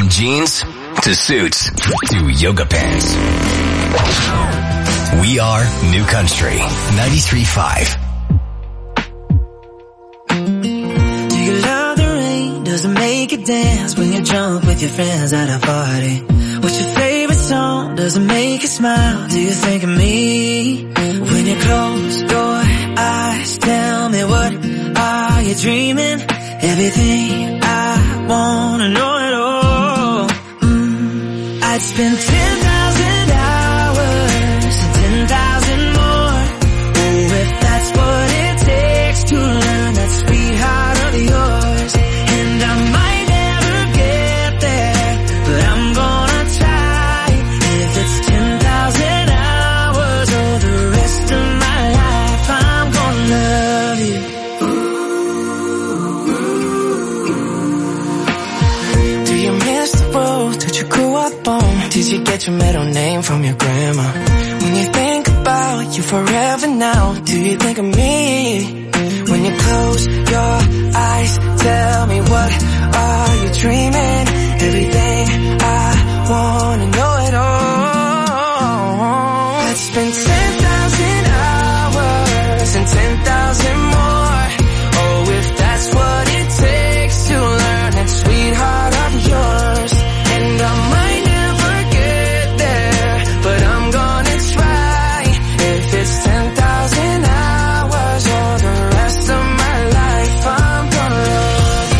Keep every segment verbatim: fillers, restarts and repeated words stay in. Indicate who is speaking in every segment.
Speaker 1: From jeans to suits to yoga pants. We are New Country ninety-three point five.
Speaker 2: Do you love the rain? Does it make you dance when you're drunk with your friends at a party? What's your favorite song? Does it make you smile? Do you think of me? When you close your eyes, tell me what are you dreaming? Everything I wanna know it all. Mm, I'd spend ten thousand hours and ten thousand more. Oh, if that's what it takes to learn that sweetheart of yours. And I might never get there, but I'm gonna try. If it's ten thousand hours or the rest of my life, I'm gonna love you. Did you grow up on? Did you get your middle name from your grandma? When you think about you forever now, do you think of me? When you close your eyes, tell me what are you dreaming? Everything I wanna know it all. I'd spend ten thousand hours and ten thousand more. Oh, if that's what it takes to learn that sweetheart of yours. And I might never get there, but I'm gonna try. If it's ten thousand hours or the rest of my life, I'm gonna love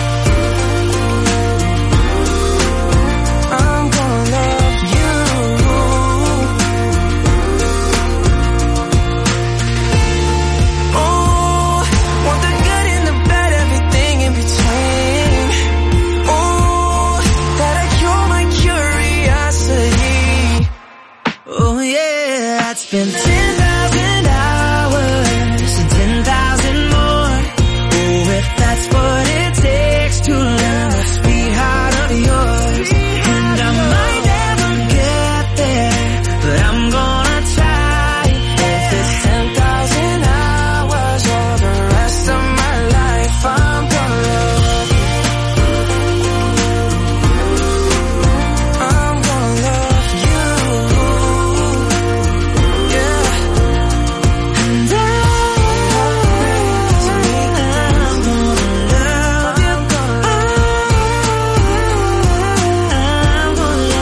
Speaker 2: you. I'm gonna love you. Oh, want the good and the bad, everything in between. Oh, that cure my curiosity. Oh yeah, I'd spend ten thousand hours and ten thousand more. Oh, if that's what it takes to learn the sweetheart of yours. And I might never get there, but I'm gonna try. If it's ten thousand hours or the rest of my life, I'm gonna love you. I'm gonna love you, yeah. And I, I'm gonna love you. I'm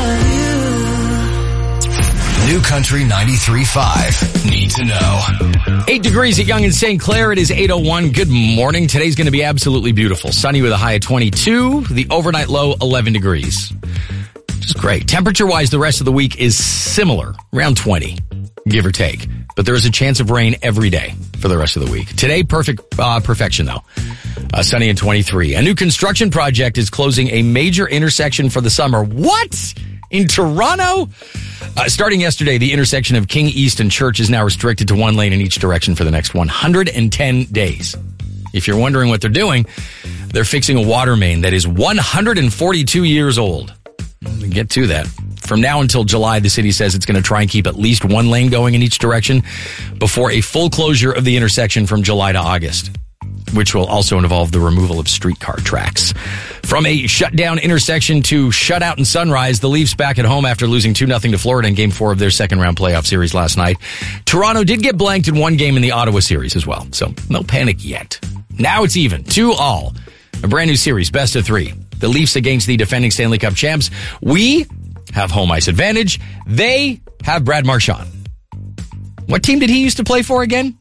Speaker 2: gonna love you.
Speaker 1: New Country ninety-three point five. Need to know.
Speaker 3: Eight degrees at Yonge and Saint Clair. It is eight oh one. Good morning. Today's going to be absolutely beautiful. Sunny with a high of twenty-two. The overnight low, eleven degrees. Which is great. Temperature-wise, the rest of the week is similar. Around twenty, give or take. But there is a chance of rain every day for the rest of the week. Today, perfect, uh, perfection though. Uh, sunny and twenty-three. A new construction project is closing a major intersection for the summer. What? In Toronto? Uh, starting yesterday, the intersection of King East and Church is now restricted to one lane in each direction for the next one hundred ten days. If you're wondering what they're doing, they're fixing a water main that is one hundred forty-two years old. We'll get to that. From now until July, the city says it's going to try and keep at least one lane going in each direction before a full closure of the intersection from July to August, which will also involve the removal of streetcar tracks. From a shutdown intersection to shutout in Sunrise, the Leafs back at home after losing two nothing to Florida in Game four of their second-round playoff series last night. Toronto did get blanked in one game in the Ottawa series as well, so no panic yet. Now it's even, two all. A brand new series, best of three. The Leafs against the defending Stanley Cup champs. We have home ice advantage. They have Brad Marchand. What team did he used to play for again?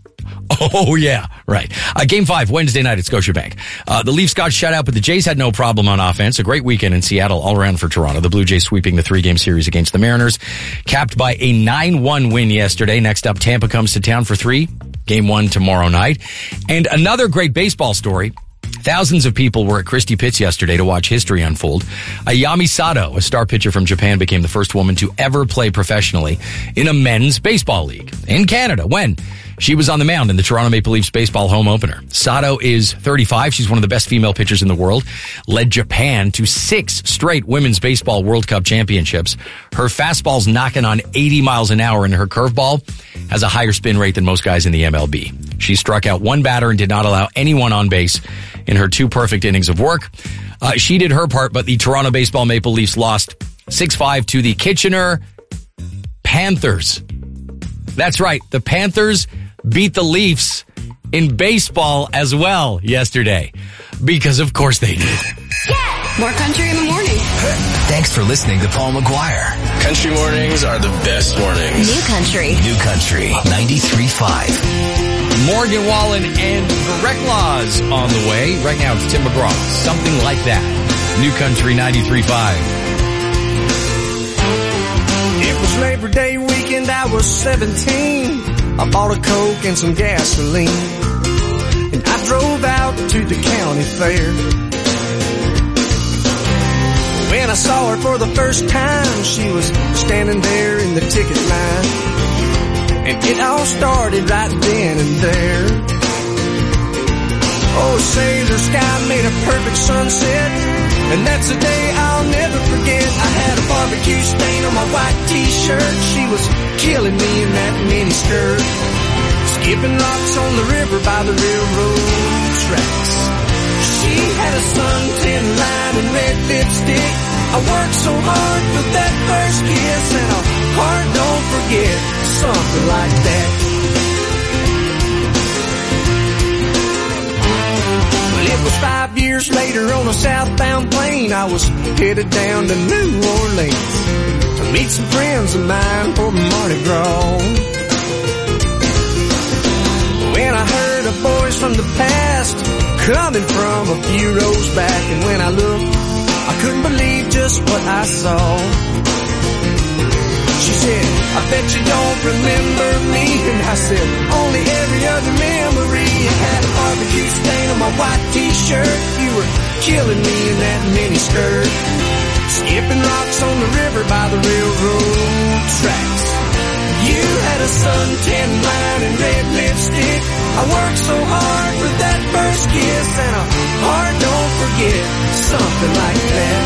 Speaker 3: Oh, yeah, right. Uh, game five, Wednesday night at Scotiabank. Uh, the Leafs got shut out, but the Jays had no problem on offense. A great weekend in Seattle all around for Toronto. The Blue Jays sweeping the three-game series against the Mariners, capped by a nine one win yesterday. Next up, Tampa comes to town for three. Game one tomorrow night. And another great baseball story. Thousands of people were at Christie Pitts yesterday to watch history unfold. Ayami Sato, a star pitcher from Japan, became the first woman to ever play professionally in a men's baseball league in Canada when she was on the mound in the Toronto Maple Leafs baseball home opener. Sato is thirty-five. She's one of the best female pitchers in the world. Led Japan to six straight women's baseball World Cup championships. Her fastball's knocking on eighty miles an hour, and her curveball has a higher spin rate than most guys in the M L B. She struck out one batter and did not allow anyone on base in her two perfect innings of work. Uh, she did her part, but the Toronto Baseball Maple Leafs lost six five to the Kitchener Panthers. That's right. The Panthers beat the Leafs in baseball as well yesterday. Because of course they did.
Speaker 4: Yeah! More country in the morning.
Speaker 1: Thanks for listening to Paul McGuire.
Speaker 5: Country mornings are the best mornings.
Speaker 4: New country.
Speaker 1: New Country ninety-three point five.
Speaker 3: Morgan Wallen and Greg Laws on the way. Right now it's Tim McGraw. Something like that. New Country ninety-three point five.
Speaker 6: It was Labor Day weekend, I was seventeen. I bought a Coke and some gasoline, and I drove out to the county fair. When I saw her for the first time, she was standing there in the ticket line, and it all started right then and there. Oh, sailor sky made a perfect sunset, and that's a day I'll never forget. I had a barbecue stain on my white t-shirt. She was killing me in that mini skirt, skipping rocks on the river by the railroad tracks. She had a suntan line and red lipstick. I worked so hard for that first kiss, and a heart don't forget, something like that. It was five years later on a southbound plane. I was headed down to New Orleans to meet some friends of mine for Mardi Gras. When I heard a voice from the past coming from a few rows back, and when I looked, I couldn't believe just what I saw. She said, I bet you don't remember me. And I said, only every other memory. I had a barbecue stain on my white t-shirt. You were killing me in that mini skirt, skipping rocks on the river by the railroad tracks. You had a suntan line and red lipstick. I worked so hard for that first kiss, and a heart don't forget, something like that.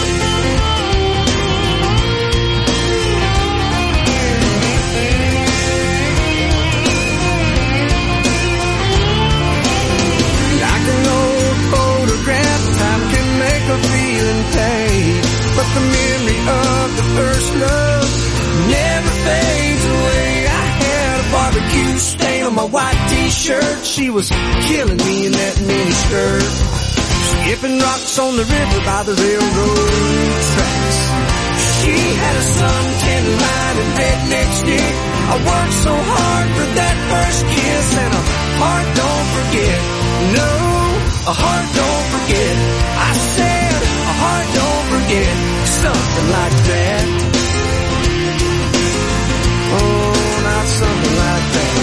Speaker 6: A feeling paid, but the memory of the first love never fades away. I had a barbecue stain on my white t-shirt. She was killing me in that mini skirt, skipping rocks on the river by the railroad tracks. She had a suntan line and red lipstick. I worked so hard for that first kiss, and a heart don't forget. No, a heart don't forget. I said a heart don't forget, something like that. Oh, not something like that.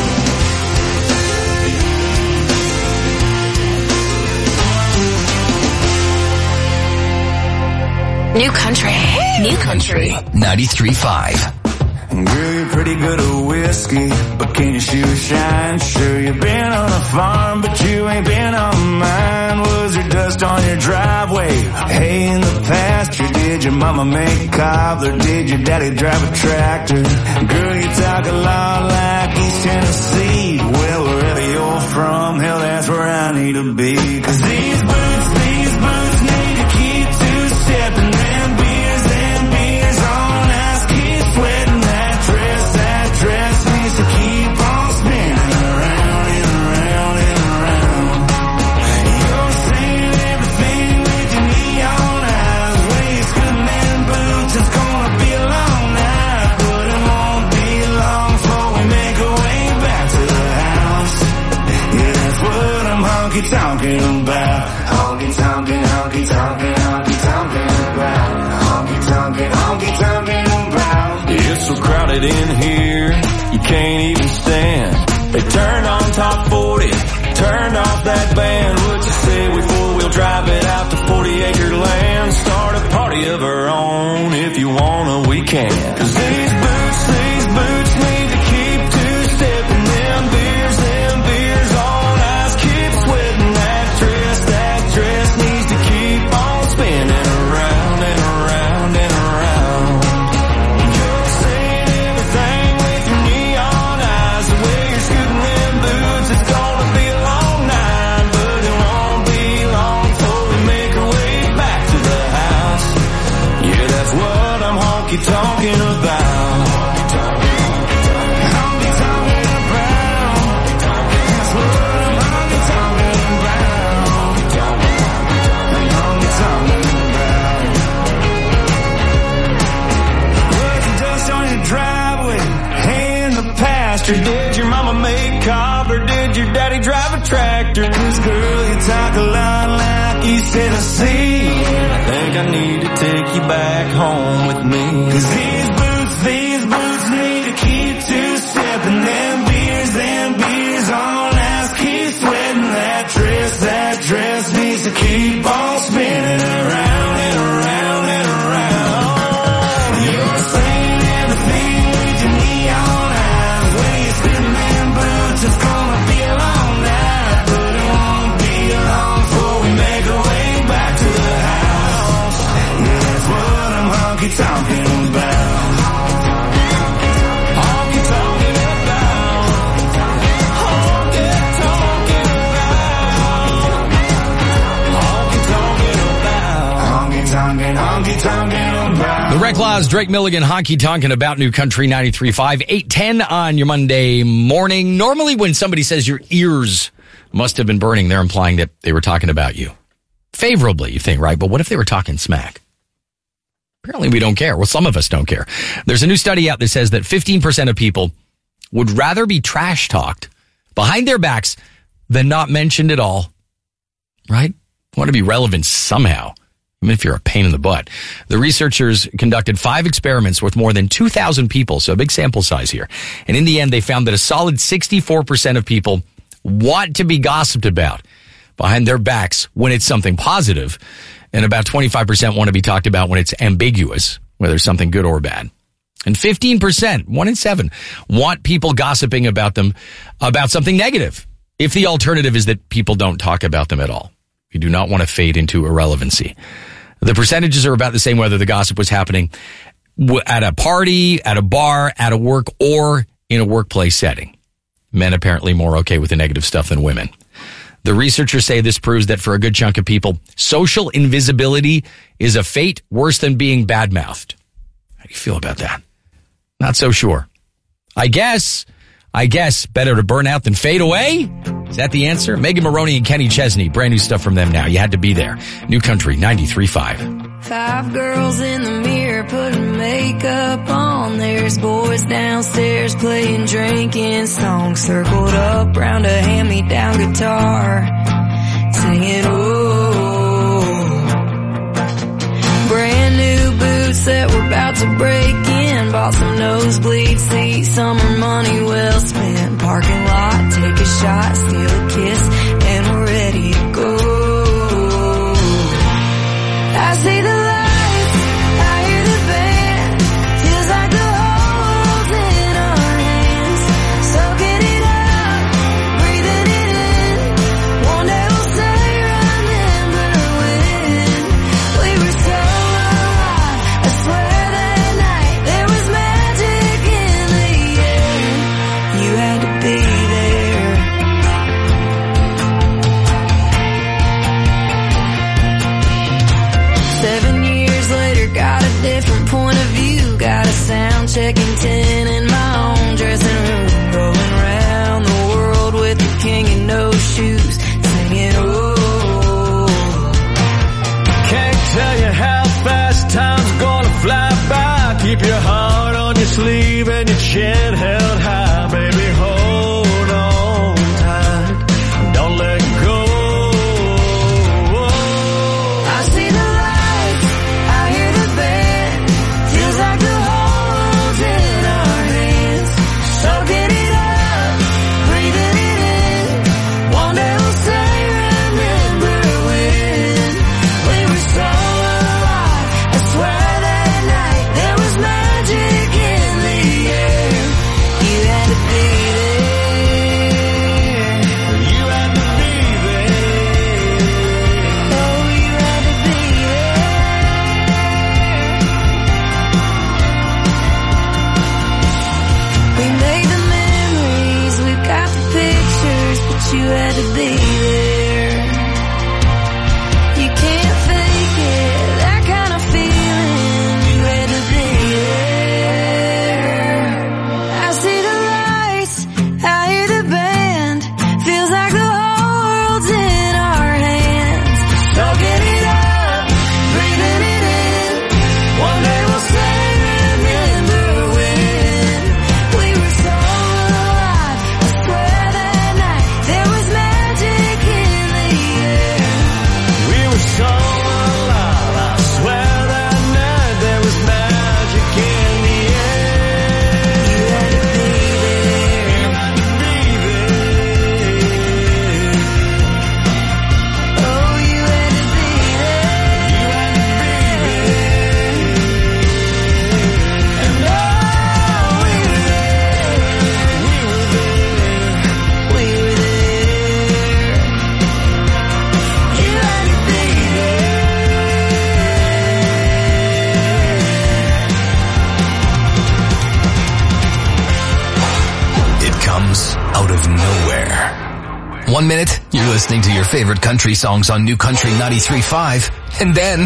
Speaker 4: New country. New country.
Speaker 1: ninety-three point five.
Speaker 7: Girl, you're pretty good at whiskey, but can your shoes shine? Sure, you've been on a farm, but you ain't been on mine. Was there dust on your driveway? Hey, in the pasture, did your mama make cobbler? Did your daddy drive a tractor? Girl, you talk a lot like East Tennessee. Well, wherever you're from, hell, that's where I need to be. Cause these boots, these boots need to keep two-stepping. Them beers, them beers on ice, keep sweating. Dress needs to keep on spinning around and around and around. You're saying everything with your neon eyes. Waist good man boots, it's gonna be a long night, but it won't be long before we make our way back to the house. Yeah, that's what I'm honky-tonking about. Honky-tonking, honky-tonking, honky-tonking about. Honky-tonking, honky-tonking about. It's so crowded in here, you can't even stand. They turned on top forty, turned off that band. What you say we four-wheel drive it out to forty acre land? Start a party of our own, if you wanna we can. Cause these boots, these boots need to keep two-stepping. Them beers, them beers on ice, keep sweating. That dress, that dress needs to keep on spinning around and around and around. You're saying everything with your neon eyes. The way you're scooting them boots, it's gone. pasture? Did your mama make cob or did your daddy drive a tractor? Cause girl, you talk a lot like East Tennessee, and I think I need to take you back home with me. Cause these boots, these boots need to keep two-stepping. Them beers, them beers on ice, keep sweating. That dress, that dress needs to keep on spinning around and around and around. You're saying everything with your neon eyes. When you spin them boots, it's gonna be a long night, but it won't be long before we make our way back to the house. Yeah, that's what I'm honky-tonking about. Honky-tonking about. Honky-tonking about. Honky-tonking about. Honky-tonking, honky-tonking about.
Speaker 3: The Wreck Laws, Drake Milligan, Honky Tonkin' about New Country ninety-three point five, eight ten on your Monday morning. Normally when somebody says your ears must have been burning, they're implying that they were talking about you. Favorably, you think, right? But what if they were talking smack? Apparently we don't care. Well, some of us don't care. There's a new study out that says that fifteen percent of people would rather be trash talked behind their backs than not mentioned at all. Right? Want to be relevant somehow, even if you're a pain in the butt. The researchers conducted five experiments with more than two thousand people, so a big sample size here. And in the end, they found that a solid sixty-four percent of people want to be gossiped about behind their backs when it's something positive, and about twenty-five percent want to be talked about when it's ambiguous, whether it's something good or bad. And fifteen percent, one in seven, want people gossiping about them about something negative, if the alternative is that people don't talk about them at all. You do not want to fade into irrelevancy. The percentages are about the same whether the gossip was happening at a party, at a bar, at a work, or in a workplace setting. Men apparently more okay with the negative stuff than women. The researchers say this proves that for a good chunk of people, social invisibility is a fate worse than being badmouthed. How do you feel about that? Not so sure. I guess, I guess better to burn out than fade away? Is that the answer? Megan Maroney and Kenny Chesney. Brand new stuff from them now. You had to be there. New Country ninety-three point five.
Speaker 8: Five girls in the mirror putting makeup on. There's boys downstairs playing drinking songs. Circled up round a hand-me-down guitar, singing, oh. Brand new boots that were about to break in. Bought some nosebleed seats, summer money well spent. Parking lot, take a shot, steal a kiss, and we're ready to go. I see the lights, I hear the band. Feels like the whole world's in our hands. Soaking it up, breathing it in. One day we'll say, remember when we were so alive. I swear that night there was magic in the air. You had to be there. Seven years later, got a different point of view. Got a sound checking ten in my own dressing room. Going around the world with the king in no shoes, singing, oh.
Speaker 7: Can't tell you how fast time's gonna fly by. Keep your heart on your sleeve and your chin held high. Baby, hold on tight. Don't let go.
Speaker 8: I see the lights, I hear the band. Feels like the whole world's in our hands. Soaking it up, breathing it in. One day we'll say, remember when we were so alive. I swear that night there was magic in the air. You had to be there.
Speaker 7: You had to be there.
Speaker 8: Oh, you had to be there. We made the memories, we've got the pictures, but you had to be there. You can't fake it, that kind of feeling. You had to be there. I see the lights, I hear the band. Feels like the whole world's in our hands. Soaking it up, breathing it in. One day we'll say, remember when we were so alive.
Speaker 1: of nowhere. One minute, you're listening to your favorite country songs on New Country ninety-three point five, and then,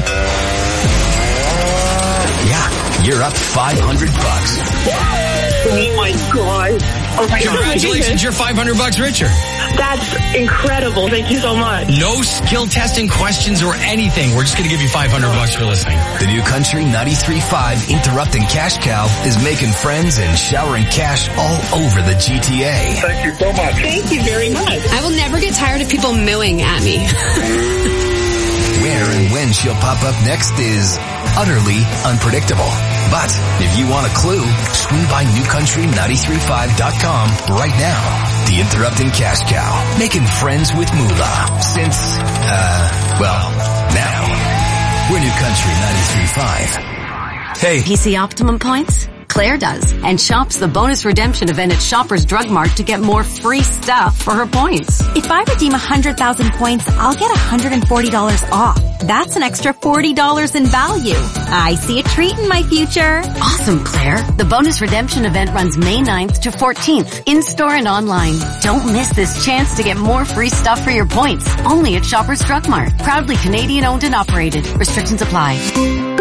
Speaker 1: yeah, you're up five hundred bucks.
Speaker 9: Oh my God. Oh my God.
Speaker 3: Congratulations, you're five hundred bucks richer.
Speaker 9: That's incredible. Thank you so much.
Speaker 3: No skill testing questions or anything. We're just going to give you five hundred bucks for listening.
Speaker 1: The New Country ninety-three point five Interrupting Cash Cow is making friends and showering cash all over the G T A.
Speaker 9: Thank you so much. Thank you very much.
Speaker 4: I will never get tired of people mooing at me.
Speaker 1: Where and when she'll pop up next is utterly unpredictable. But if you want a clue, swing by new country ninety-three point five dot com right now. The Interrupting Cash Cow, making friends with Moolah since, uh, well, now. We're New Country ninety-three point five. Hey.
Speaker 10: P C Optimum points? Claire does, and shops the bonus redemption event at Shoppers Drug Mart to get more free stuff for her points.
Speaker 11: If I redeem one hundred thousand points, I'll get one hundred forty dollars off. That's an extra forty dollars in value. I see a treat in my future.
Speaker 10: Awesome, Claire. The bonus redemption event runs May ninth to fourteenth, in-store and online. Don't miss this chance to get more free stuff for your points. Only at Shoppers Drug Mart. Proudly Canadian owned and operated. Restrictions apply.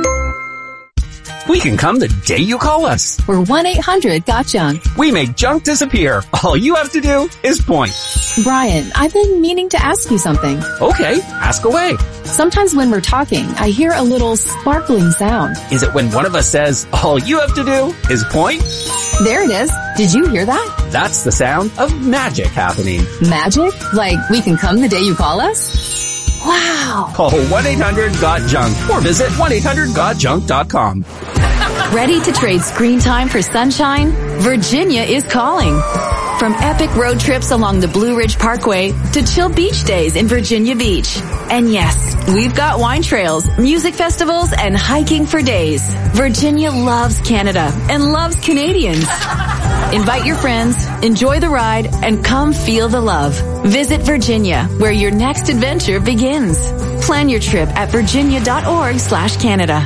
Speaker 12: We can come the day you call us.
Speaker 13: We're one eight hundred got junk.
Speaker 12: We make junk disappear. All you have to do is point.
Speaker 13: Brian, I've been meaning to ask you something.
Speaker 12: Okay, ask away.
Speaker 13: Sometimes when we're talking, I hear a little sparkling sound.
Speaker 12: Is it when one of us says, all you have to do is point?
Speaker 13: There it is. Did you hear that?
Speaker 12: That's the sound of magic happening.
Speaker 13: Magic? Like we can come the day you call us? Wow.
Speaker 12: Call one eight hundred got junk or visit one eight hundred got junk dot com.
Speaker 14: Ready to trade screen time for sunshine? Virginia is calling. From epic road trips along the Blue Ridge Parkway to chill beach days in Virginia Beach. And yes, we've got wine trails, music festivals, and hiking for days. Virginia loves Canada and loves Canadians. Invite your friends, enjoy the ride, and come feel the love. Visit Virginia, where your next adventure begins. Plan your trip at virginia.org slash Canada.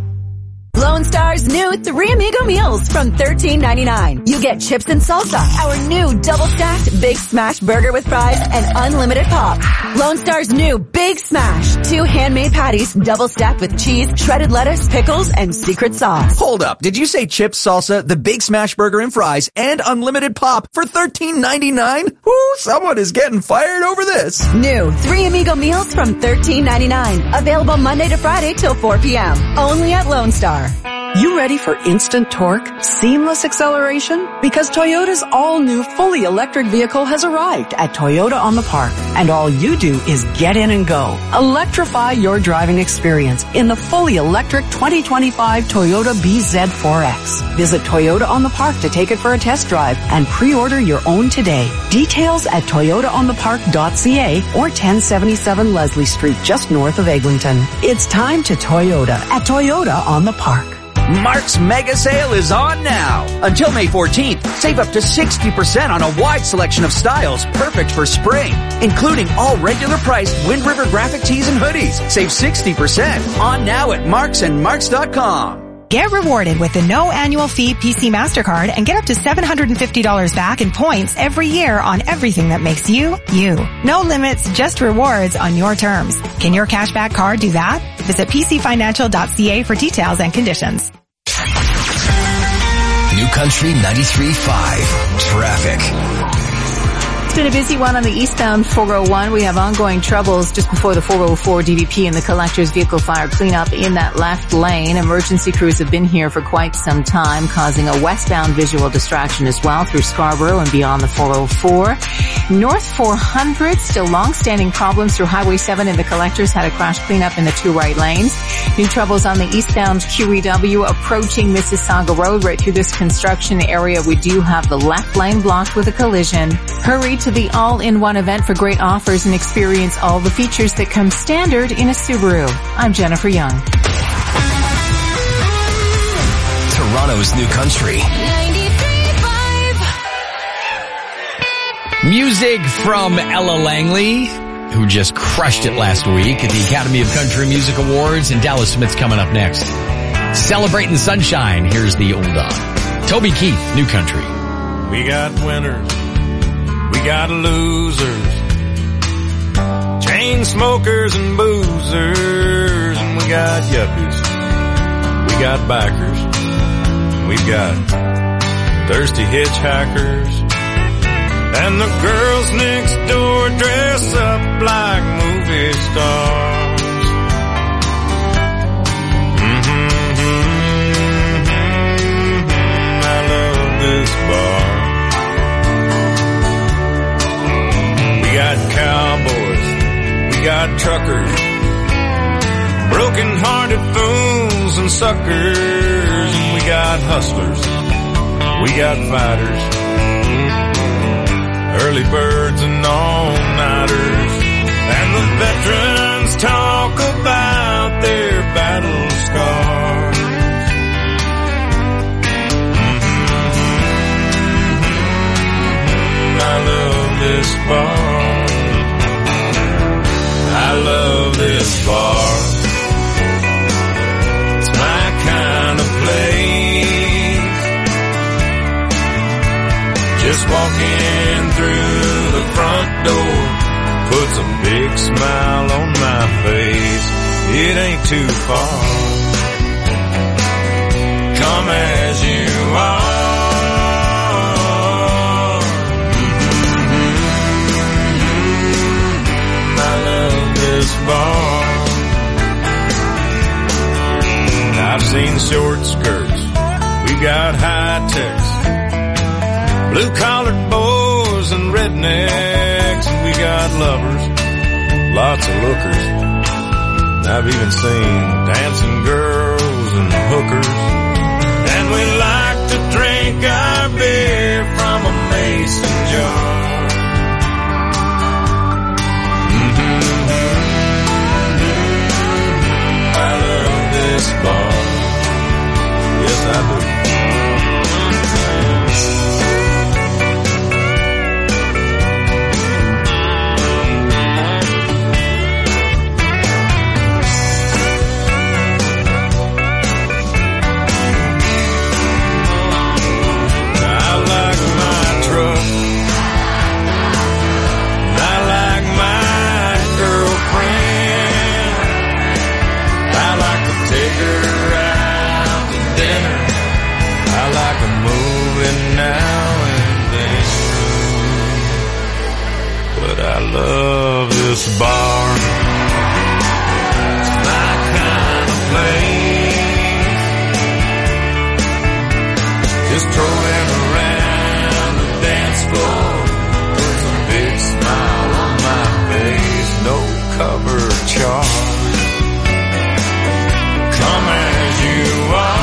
Speaker 15: Lone Star's new Three Amigo meals from thirteen ninety-nine. You get chips and salsa, our new double-stacked Big Smash burger with fries, and unlimited pop. Lone Star's new Big Smash. Two handmade patties, double-stacked with cheese, shredded lettuce, pickles, and secret sauce.
Speaker 16: Hold up. Did you say chips, salsa, the Big Smash burger and fries, and unlimited pop for thirteen ninety-nine? Ooh, someone is getting fired over this.
Speaker 15: New Three Amigo meals from thirteen ninety-nine. Available Monday to Friday till four p.m. Only at Lone Star.
Speaker 17: You ready for instant torque, seamless acceleration? Because Toyota's all-new fully electric vehicle has arrived at Toyota on the Park. And all you do is get in and go. Electrify your driving experience in the fully electric twenty twenty-five Toyota B Z four X. Visit Toyota on the Park to take it for a test drive and pre-order your own today. Details at toyota on the park dot c a or ten seventy-seven Leslie Street just north of Eglinton. It's time to Toyota at Toyota on the Park.
Speaker 16: Mark's Mega Sale is on now. Until May fourteenth, save up to sixty percent on a wide selection of styles perfect for spring, including all regular priced Wind River graphic tees and hoodies. Save sixty percent on now at marks and marks dot com.
Speaker 18: Get rewarded with the no annual fee P C MasterCard and get up to seven hundred fifty dollars back in points every year on everything that makes you, you. No limits, just rewards on your terms. Can your cashback card do that? Visit p c financial dot c a for details and conditions.
Speaker 1: New Country ninety-three point five. Traffic.
Speaker 19: It's been a busy one on the eastbound four oh one. We have ongoing troubles just before the four oh four D V P and the collector's vehicle fire cleanup in that left lane. Emergency crews have been here for quite some time, causing a westbound visual distraction as well through Scarborough and beyond the four oh four. North four hundred, still long-standing problems through Highway seven, and the collectors had a crash cleanup in the two right lanes. New troubles on the eastbound Q E W approaching Mississauga Road. Right through this construction area, we do have the left lane blocked with a collision. Hurry to the all-in-one event for great offers and experience all the features that come standard in a Subaru. I'm Jennifer Young.
Speaker 1: Toronto's New Country.
Speaker 3: Music from Ella Langley, who just crushed it last week at the Academy of Country Music Awards, and Dallas Smith's coming up next. Celebrating sunshine, here's the old dog. Toby Keith, New Country.
Speaker 20: We got winners
Speaker 6: got losers, chain smokers and boozers, and we got yuppies, we got bikers, we've got thirsty hitchhikers, and the girls next door dress up like movie stars. Mm-hmm, mm-hmm, I love this bar. We got cowboys, we got truckers, broken-hearted fools and suckers, and we got hustlers, we got fighters, early birds and all-nighters, and the veterans talk about their battle scars. Mm-hmm. I love this bar. I love this bar. It's my kind of place. Just walking through the front door puts a big smile on my face. It ain't too far. Come as you are. Mm-hmm. I love this bar. I've seen short skirts. We got high techs, blue-collared boys and rednecks, and we got lovers, lots of lookers. I've even seen dancing girls and hookers. And we like to drink our beer from a mason jar. Mm-hmm. I love this bar. Yes, I do. I love this bar. It's my kind of place. Just strolling around the dance floor with a big smile on my face. No cover charge. Come as you are.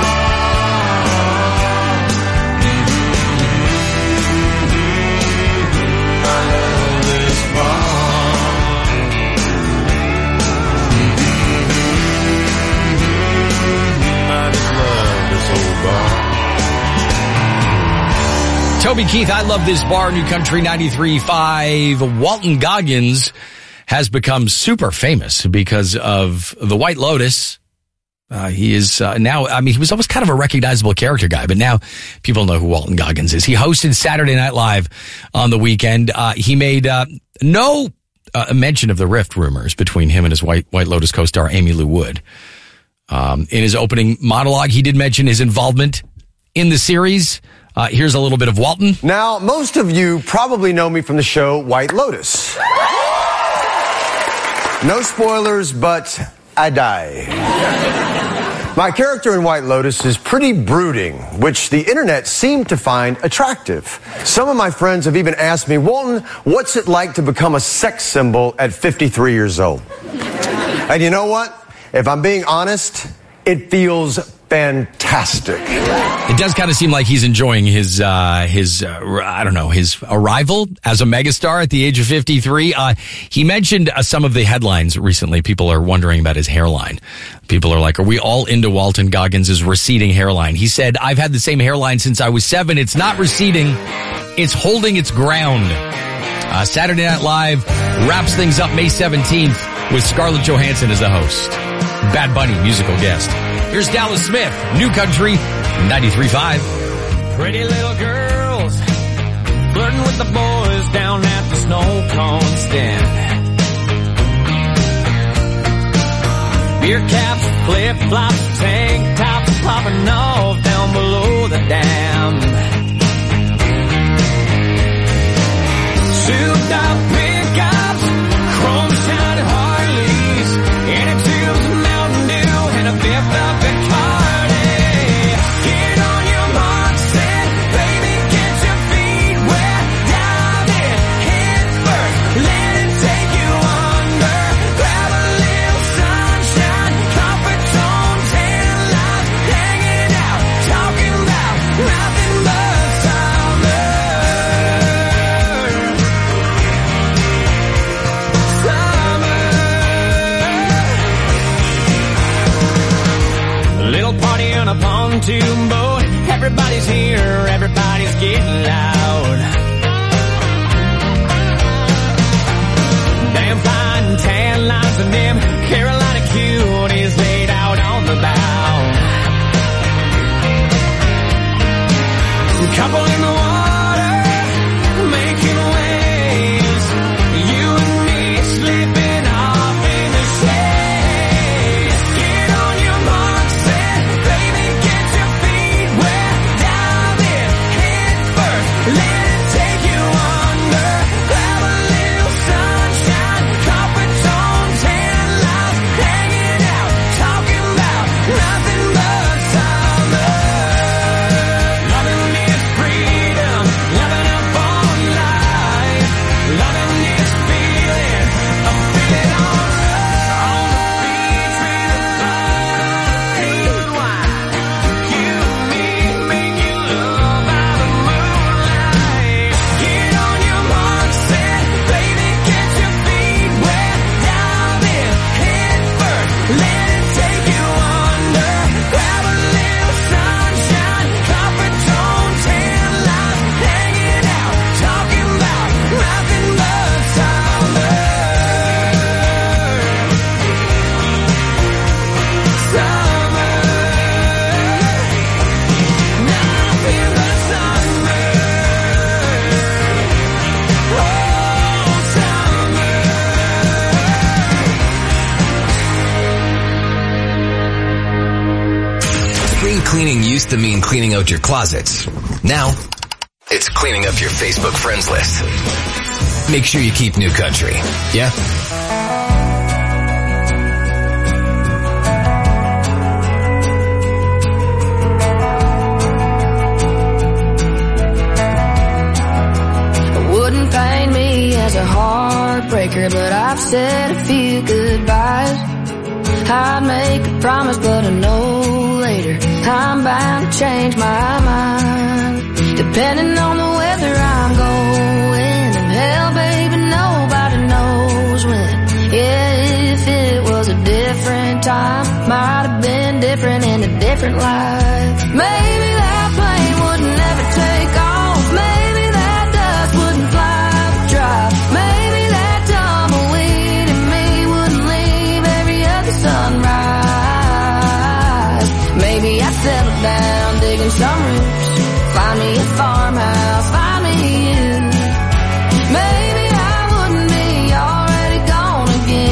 Speaker 3: Toby Keith, I love this bar, New Country ninety-three point five. Walton Goggins has become super famous because of The White Lotus. Uh, he is uh, now, I mean, he was always kind of a recognizable character guy, but now people know who Walton Goggins is. He hosted Saturday Night Live on the weekend. Uh, he made uh, no uh, mention of the rift rumors between him and his White, White Lotus co-star, Amy Lou Wood. Um, in his opening monologue, he did mention his involvement in the series. Uh, here's a little bit of Walton.
Speaker 20: Now, most of you probably know me from the show White Lotus. No spoilers, but I die. My character in White Lotus is pretty brooding, which the internet seemed to find attractive. Some of my friends have even asked me, Walton, what's it like to become a sex symbol at fifty-three years old? And you know what? If I'm being honest, it feels fantastic.
Speaker 3: It does kind of seem like he's enjoying his, uh, his, uh, I don't know, his arrival as a megastar at the age of fifty-three. Uh, he mentioned uh, some of the headlines recently. People are wondering about his hairline. People are like, are we all into Walton Goggins' receding hairline? He said, I've had the same hairline since I was seven. It's not receding. It's holding its ground. Uh, Saturday Night Live wraps things up May seventeenth with Scarlett Johansson as the host. Bad Bunny, musical guest. Here's Dallas Smith, New Country ninety-three point five.
Speaker 6: Pretty little girls flirting with the boys down at the snow cone stand. Beer caps, flip-flops, tank tops popping off down below the dam. Souped-up pickups, chrome-shine Harleys, and a tubes of Mountain Dew and a fifth of Bacardi. Get on your mark, set, baby, get your feet wet, dive in, head first, let it take you under, grab a little sunshine, comfort zone, tan lines, hanging out, talking about nothing but summer. Little party on a pontoon boat. Everybody's here, everybody's getting loud. Damn fine tan lines and them Carolina cuties laid out on the bow. Couple in the water, making waves. You and me slipping off in the shade. Get on your mark, set, baby, get your feet wet, dive in, head first, let it take you under, grab a little sunshine, comfort zone, tan lines, hanging out, talking about nothing but summer. Loving is freedom, loving up on life, loving is feeling, a feeling alright. On the beach with a bottle of red wine, you and me making love by the moonlight. Get on your mark, set, baby, get your feet wet, dive in, head first, let it take you under, grab a little sunshine, comfort zone, tan lines, hanging out, talking about nothing but summer. Summer. Nothing but summer. Oh, summer.
Speaker 1: Spring cleaning used to mean cleaning out your closets. Now, it's cleaning up your Facebook friends list. Make sure you keep New Country. Yeah?
Speaker 8: Wouldn't paint me as a heartbreaker, but I've said a few goodbyes. I'd make a promise, but I know later I'm bound to change my mind. Depending on the weather I'm going, and hell, baby, nobody knows when. Yeah, if it was a different time, might have been different in a different life. Maybe that plane would never take off. Maybe that dust wouldn't fly the drive. Maybe that tumbleweed in me wouldn't leave every other sunrise. Maybe I'd settle down digging some roots, find me a farmhouse, find me you. Maybe I wouldn't be already gone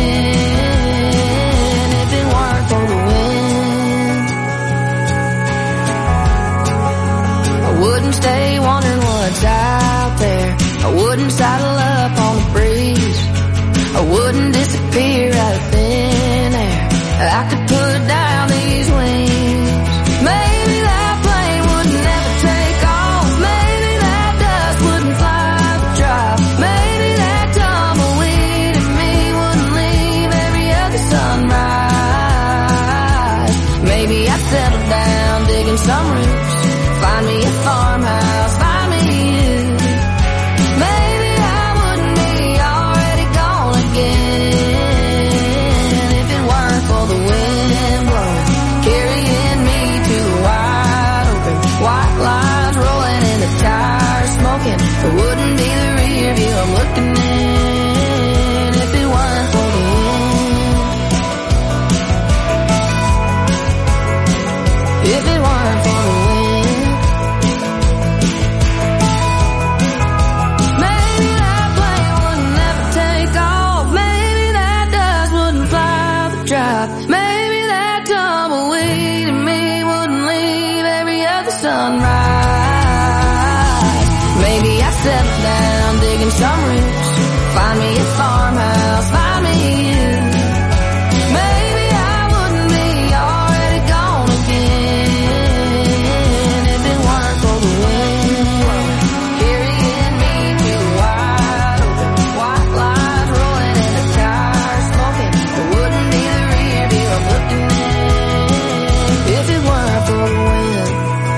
Speaker 8: again if it weren't for the wind. I wouldn't stay wondering what's out there. I wouldn't saddle up on the breeze. I wouldn't disappear out of thin air. I could put down these wings. Maybe that plane would never take off. Maybe that dust wouldn't fly the drive. Maybe that tumbleweed in me wouldn't leave every other sunrise. Maybe I'd settle down digging some roots, find me a farmhouse, find me you. Maybe I wouldn't be already gone again if it weren't for the wind. Maybe I settle down digging some roots. Find me a farmhouse, find me you. Maybe I wouldn't be already gone again if it weren't for the wind carrying me to the wide open. White lines rolling in the tires smoking. It wouldn't be the rear view I'm looking in if it weren't for the wind.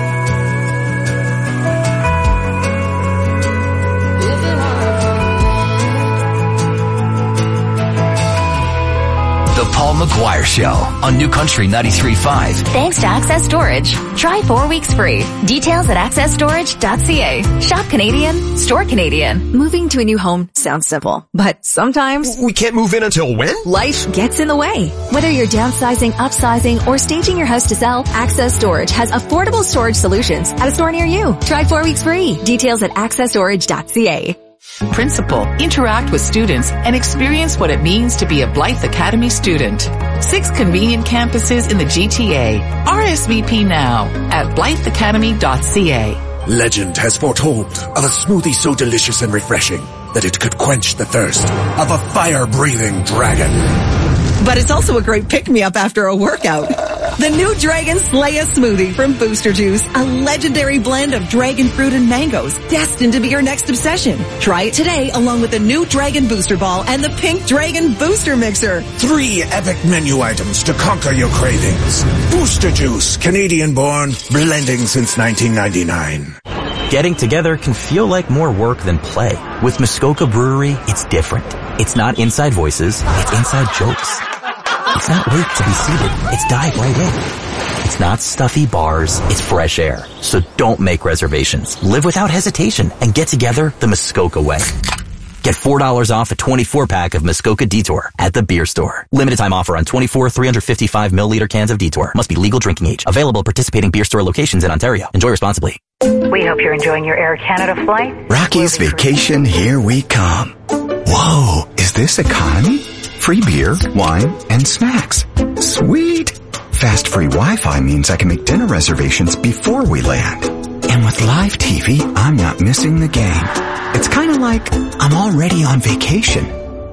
Speaker 1: The Paul McGuire Show on New Country ninety-three point five.
Speaker 10: Thanks to Access Storage. Try four weeks free. Details at access storage dot c a. Shop Canadian, store Canadian.
Speaker 15: Moving to a new home sounds simple, but sometimes
Speaker 21: we can't move in until when?
Speaker 15: Life gets in the way. Whether you're downsizing, upsizing, or staging your house to sell, Access Storage has affordable storage solutions at a store near you. Try four weeks free. Details at access storage dot c a.
Speaker 22: Principal, interact with students, and experience what it means to be a Blythe Academy student. Six convenient campuses in the G T A. R S V P now at blythe academy dot c a.
Speaker 21: Legend has foretold of a smoothie so delicious and refreshing that it could quench the thirst of a fire-breathing dragon.
Speaker 17: But it's also a great pick-me-up after a workout. The new Dragon Slayer smoothie from Booster Juice, a legendary blend of dragon fruit and mangoes, destined to be your next obsession. Try it today along with the new Dragon Booster Ball and the Pink Dragon Booster Mixer.
Speaker 21: Three epic menu items to conquer your cravings. Booster Juice, Canadian-born, blending since nineteen ninety-nine.
Speaker 23: Getting together can feel like more work than play. With Muskoka Brewery, it's different. It's not inside voices, it's inside jokes. It's not wait to be seated, it's dive right in. It's not stuffy bars, it's fresh air. So don't make reservations. Live without hesitation and get together the Muskoka way. Get four dollars off a twenty-four pack of Muskoka Detour at the beer store. Limited time offer on twenty-four three hundred fifty-five milliliter cans of Detour. Must be legal drinking age. Available at participating beer store locations in Ontario. Enjoy responsibly.
Speaker 24: We hope you're enjoying your Air Canada flight.
Speaker 25: Rocky's Vacation, here we come. Whoa, is this economy? Free beer, wine, and snacks. Sweet. Fast free Wi-Fi means I can make dinner reservations before we land. And with live T V, I'm not missing the game. It's kind of like I'm already on vacation.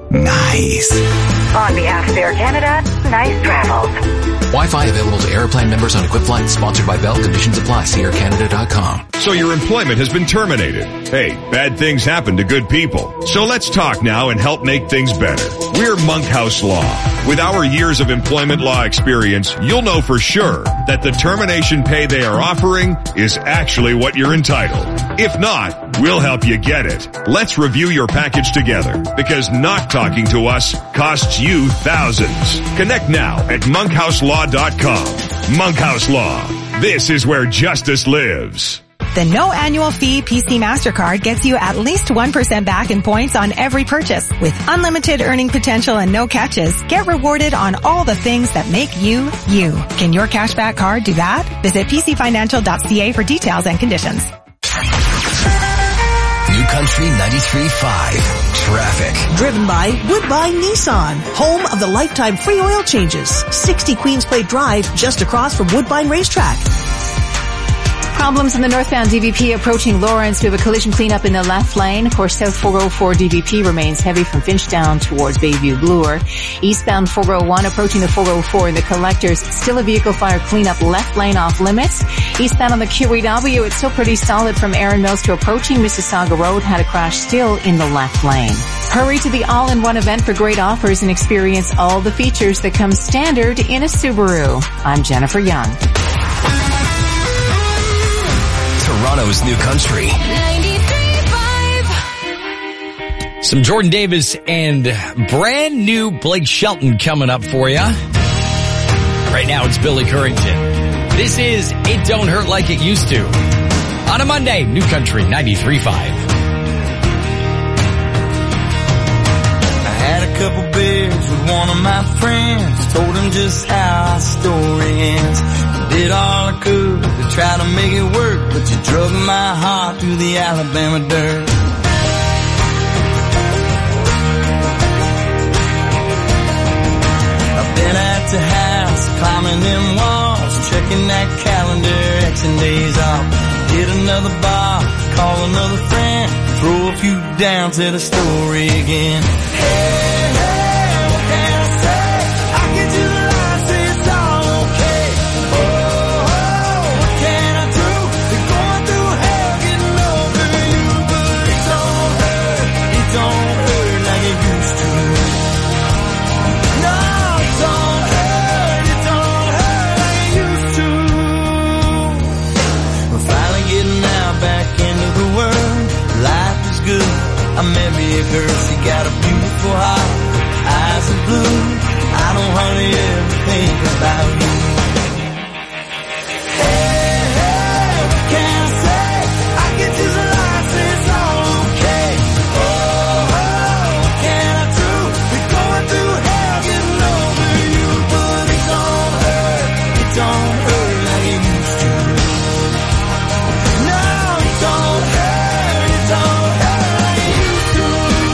Speaker 25: Nice.
Speaker 24: On behalf of Air Canada, nice travels.
Speaker 26: Wi-Fi available to Airplane members on equipped flights. Sponsored by Bell. Conditions apply. See air canada dot com.
Speaker 27: So your employment has been terminated. Hey, bad things happen to good people. So let's talk now and help make things better. We're Monkhouse Law. With our years of employment law experience, you'll know for sure that the termination pay they are offering is actually what you're entitled. If not, we'll help you get it. Let's review your package together, because not talking to us costs you thousands. Connect now at monkhouse law dot com. Monkhouse Law. This is where justice lives.
Speaker 18: The no annual fee P C MasterCard gets you at least one percent back in points on every purchase. With unlimited earning potential and no catches, get rewarded on all the things that make you, you. Can your cashback card do that? Visit p c financial dot c a for details and conditions.
Speaker 1: New Country ninety-three point five. Traffic.
Speaker 28: Driven by Woodbine Nissan, home of the lifetime free oil changes. sixty Queens Plate Drive, just across from Woodbine Racetrack.
Speaker 19: Problems in the northbound D V P approaching Lawrence. We have a collision cleanup in the left lane. Of course, South four oh four D V P remains heavy from Finchtown towards Bayview Bloor. Eastbound four oh one approaching the four oh four in the collectors. Still a vehicle fire cleanup left lane off limits. Eastbound on the Q E W, it's still pretty solid from Erin Mills to approaching Mississauga Road. Had a crash still in the left lane. Hurry to the all-in-one event for great offers and experience all the features that come standard in a Subaru. I'm Jennifer Young.
Speaker 1: Toronto's New Country.
Speaker 3: Some Jordan Davis and brand new Blake Shelton coming up for you. Right now it's Billy Currington. This is It Don't Hurt Like It Used To. On a Monday, New Country ninety-three point five.
Speaker 6: I had a couple beers with one of my friends. Told him just how our story ends. Did all I could to try to make it work, but you drug my heart through the Alabama dirt. I've been at the house, climbing them walls, checking that calendar, Xing days off. Hit another bar, call another friend. down to the story again. Hey, hey, what can I say? I get to the line, say it's all okay. Oh, oh, what can I do? Been going through hell, getting over you, but it don't hurt, it don't hurt like it used to. No, it don't hurt, it don't hurt like it used to. We're finally getting out back into the world. Life is good. I met me a girl, she got a beautiful heart, eyes are blue. I don't hardly ever think about you. Hey, hey, what can I say? I get to the line, say it's all okay. Oh, oh, what can I do? We're going through hell, getting over you, but it don't hurt, it don't hurt like it used to. No, it don't hurt, it don't hurt like it used to.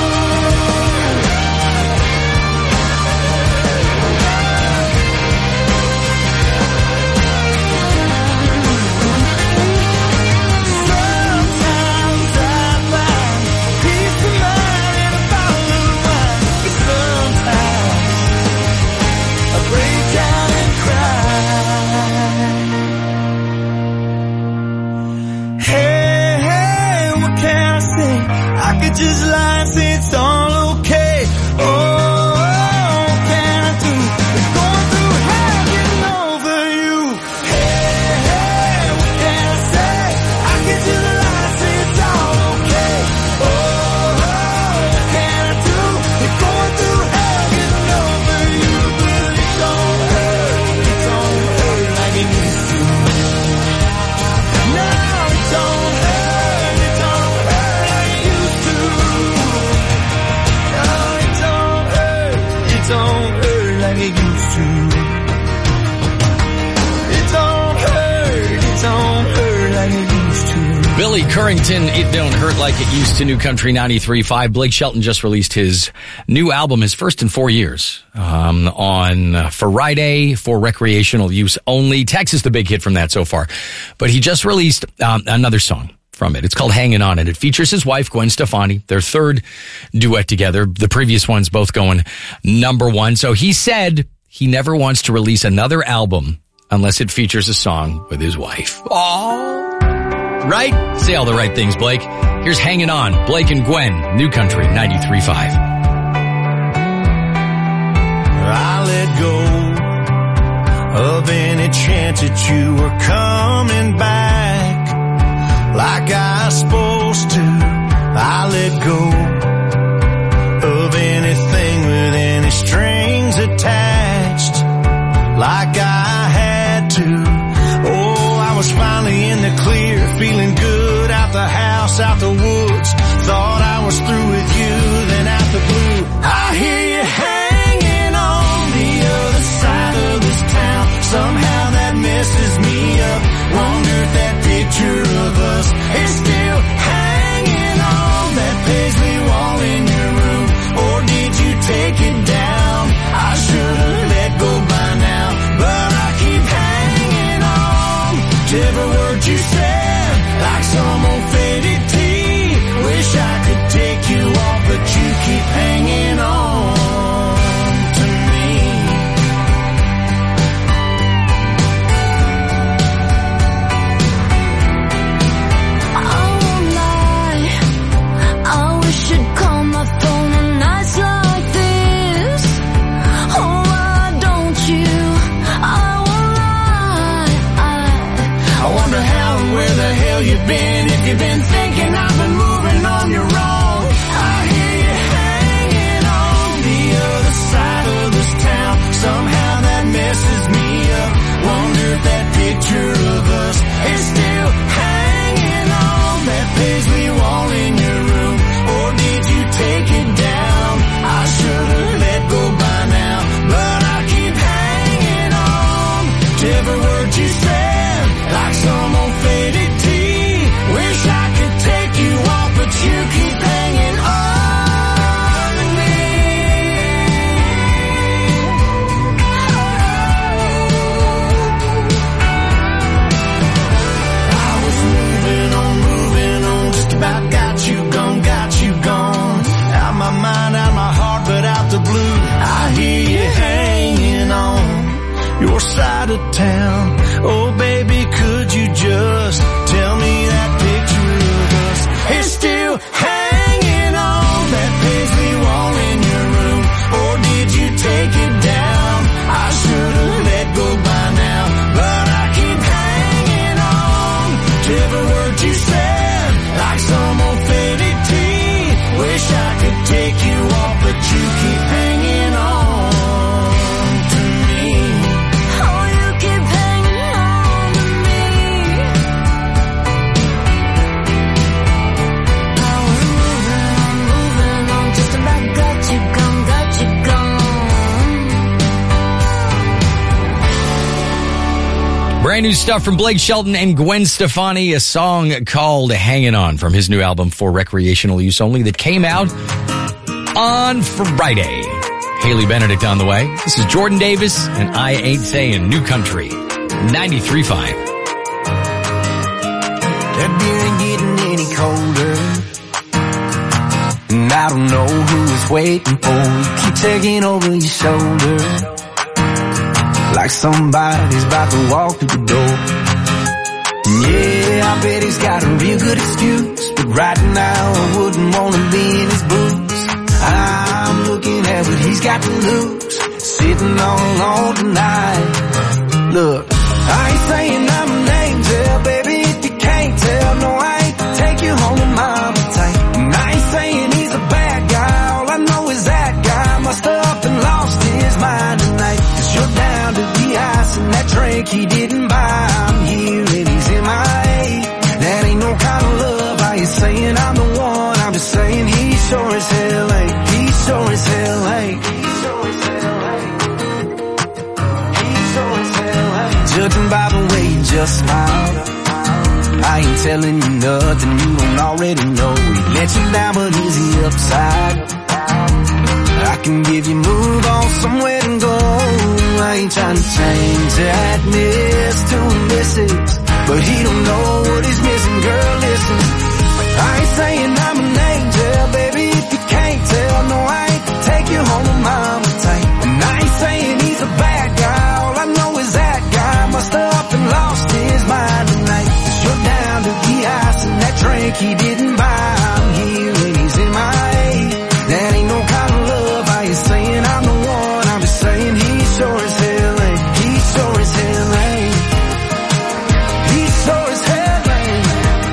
Speaker 6: Sometimes I find peace of mind in a bottle of wine, but sometimes I break down and cry. Hey, hey, what can I say? I could just lie and say it's all okay. Oh, what can I do? We're going through hell, getting over you. Hey, hey, what can I say? I get to the line, say it's all okay. Oh, what can I do? We're going through hell, getting over you, but it don't hurt, it don't hurt like it used to. No, it don't hurt, it don't hurt like it used to. No, it don't hurt, it don't hurt like it used to. It don't hurt, it don't hurt like it used to.
Speaker 3: Billy Currington, It Don't Hurt Like It Used to, New Country ninety-three point five. Blake Shelton just released his new album, his first in four years, um, on uh, Friday for recreational use only. Texas, the big hit from that so far. But he just released um, another song from it. It's called Hanging On, and it features his wife, Gwen Stefani, their third duet together. The previous ones both going number one. So he said he never wants to release another album unless it features a song with his wife. Aww. Right? Say all the right things, Blake. Here's Hanging On, Blake and Gwen, New Country ninety-three point five.
Speaker 6: I let go of any chance that you were coming back like I was supposed to. I let go of anything with any strings attached like I had to. Oh, I was finally in the clear, feeling good, out the house, out the woods. Thought I was through with you, then out the blue, I hear you hanging on the other side of this town. Somehow that messes me up. Wonder if that picture of us is still hanging on that paisley wall in your room, or did you take it down? I should have let go by now, but I keep hanging on to every word you said, like some old faded tea. Wish I could take you the town. Oh baby, could you just tell me that picture of us is still hanging on that paisley wall in your room, or did you take it down? I should have let go by now, but I keep hanging on to every word you said, like some old faded tea. Wish I could take you off, but you keep hanging on.
Speaker 3: Brand new stuff from Blake Shelton and Gwen Stefani, a song called Hanging On from his new album For Recreational Use Only that came out on Friday. Haley Benedict on the way. This is Jordan Davis and I Ain't Saying, New Country, ninety-three point five.
Speaker 6: That beer ain't getting any colder, and I don't know who it's waiting for. You keep taking over your shoulder, like somebody's about to walk through the door. Yeah, I bet he's got a real good excuse, but right now I wouldn't want to be in his boots. I'm looking at what he's got to lose, sitting all alone tonight. Look, I ain't saying I'm an angel, baby, if you can't tell. No, I ain't take you home to mama tight. And I ain't saying he's a bad guy, all I know is that guy must have up and lost his mind tonight. Cause you're down to the ice and that drink he didn't buy. I'm here and he's in my eight. That ain't no kind of love. How you saying I'm the one? I'm just saying he sure as hell ain't. He sure as hell ain't. He sure as hell ain't. He sure as hell ain't. Judging by the way you just smiled, I ain't telling you nothing you don't already know. He let you down, but is he upside? I can give you move on somewhere to go. I ain't trying to change that miss to a missus, but he don't know what he's missing. Girl, listen, I ain't saying I'm an angel, baby, if you can't tell. No, I ain't take you home to mama tight. And I ain't saying he's a bad guy, all I know is that guy must have up and lost his mind tonight. Cause you're down to the ice and that drink he didn't buy. I'm here and he's in my eight. That ain't no kind of love. How you saying I'm the one? I'm just saying he sure as hell ain't. He sure as hell ain't. He sure as hell ain't.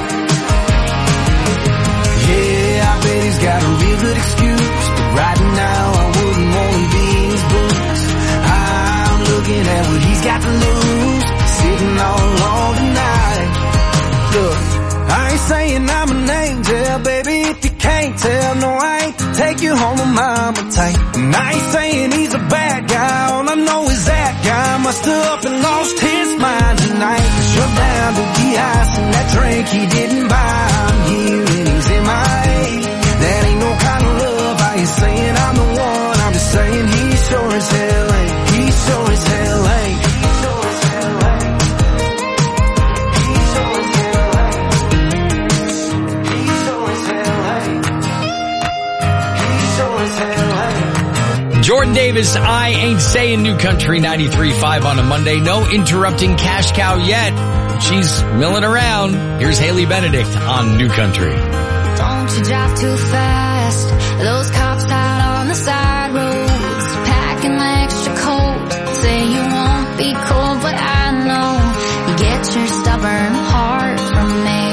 Speaker 6: Yeah, I bet he's got a real good excuse, but right now I wouldn't want to be in his boots. I'm looking at what he's got to lose, sitting all alone tonight. Look, I ain't saying I'm an angel, baby, if you can't tell. No, I ain't take you home to mama tight. And I ain't saying he's a bad guy, all I know is that guy must have up and lost his mind tonight. Cause you're down to the ice and that drink he didn't buy. I'm here and he's in my eight. That ain't no kind of love. How you saying I'm the one? I'm just saying he sure as hell ain't. He sure as hell ain't. He sure as hell ain't. He sure as hell ain't. He sure as hell ain't. He sure as hell ain't.
Speaker 3: Jordan Davis, I Ain't Saying, New Country, ninety-three point five on a Monday. No interrupting cash cow yet. She's milling around. Here's Haley Benedict on New Country.
Speaker 8: Don't you drive too fast. Those cops out on the side roads, packing extra coat. Say you won't be cold, but I know you get your stubborn heart from me.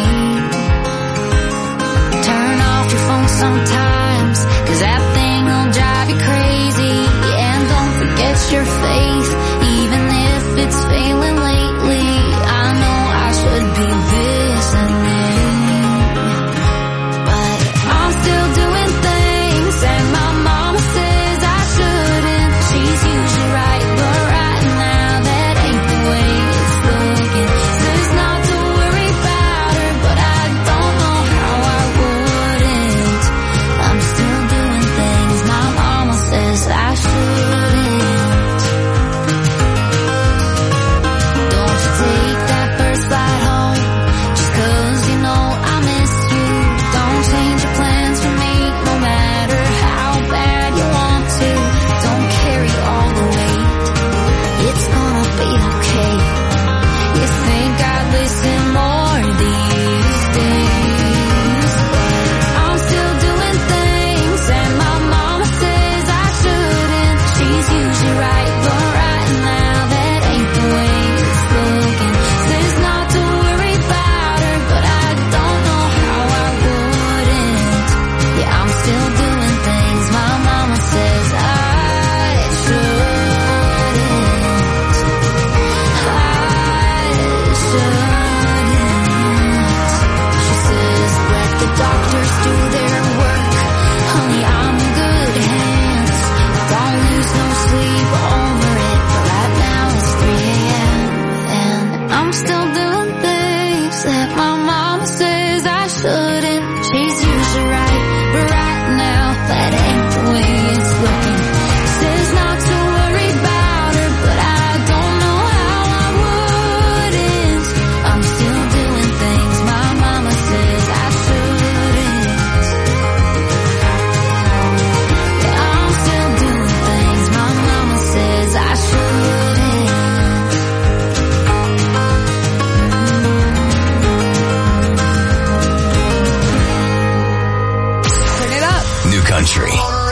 Speaker 8: Turn off your phone sometimes, cause that thing will drive you crazy. And don't forget your faith, even if it's failing lately. I know I should be listening, but I'm still doing things and my mama says I shouldn't. She's usually right, but right now that ain't the way it's looking. Says not to worry about her, but I don't know how I wouldn't. I'm still doing things my mama says I shouldn't.
Speaker 1: Country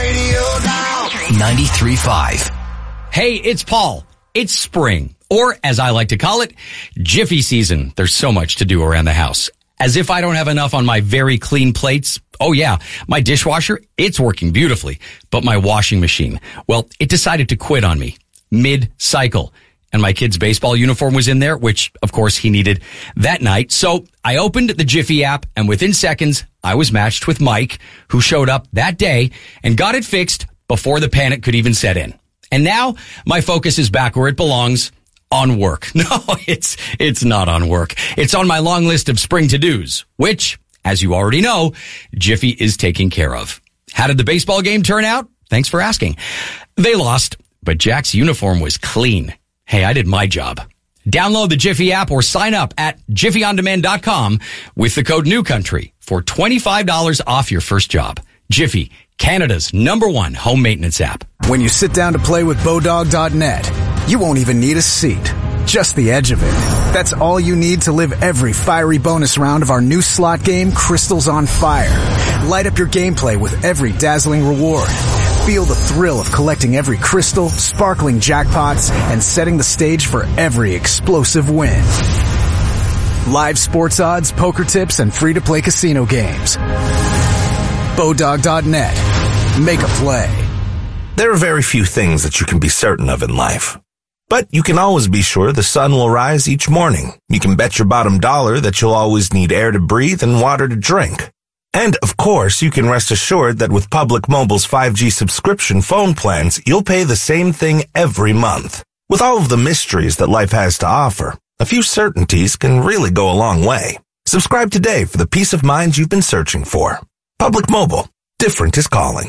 Speaker 1: ninety-three point five.
Speaker 3: Hey, it's Paul. It's spring, or as I like to call it, Jiffy season. There's so much to do around the house. As if I don't have enough on my very clean plates. Oh yeah, my dishwasher, it's working beautifully. But my washing machine, well, it decided to quit on me mid-cycle. And my kid's baseball uniform was in there, which of course he needed that night. So I opened the Jiffy app, and within seconds, I was matched with Mike, who showed up that day and got it fixed before the panic could even set in. And now my focus is back where it belongs, on work. No, it's, it's not on work. It's on my long list of spring to-dos, which, as you already know, Jiffy is taking care of. How did the baseball game turn out? Thanks for asking. They lost, but Jack's uniform was clean. Hey, I did my job. Download the Jiffy app or sign up at jiffy on demand dot com with the code NEWCOUNTRY for twenty-five dollars off your first job. Jiffy, Canada's number one home maintenance app.
Speaker 2: When you sit down to play with Bodog dot net, you won't even need a seat. Just the edge of it. That's all you need to live every fiery bonus round of our new slot game, Crystals on Fire. Light up your gameplay with every dazzling reward. Feel the thrill of collecting every crystal, sparkling jackpots, and setting the stage for every explosive win. Live sports odds, poker tips, and free-to-play casino games. Bodog dot net. Make a play.
Speaker 4: There are very few things that you can be certain of in life. But you can always be sure the sun will rise each morning. You can bet your bottom dollar that you'll always need air to breathe and water to drink. And, of course, you can rest assured that with Public Mobile's five G subscription phone plans, you'll pay the same thing every month. With all of the mysteries that life has to offer, a few certainties can really go a long way. Subscribe today for the peace of mind you've been searching for. Public Mobile. Different is calling.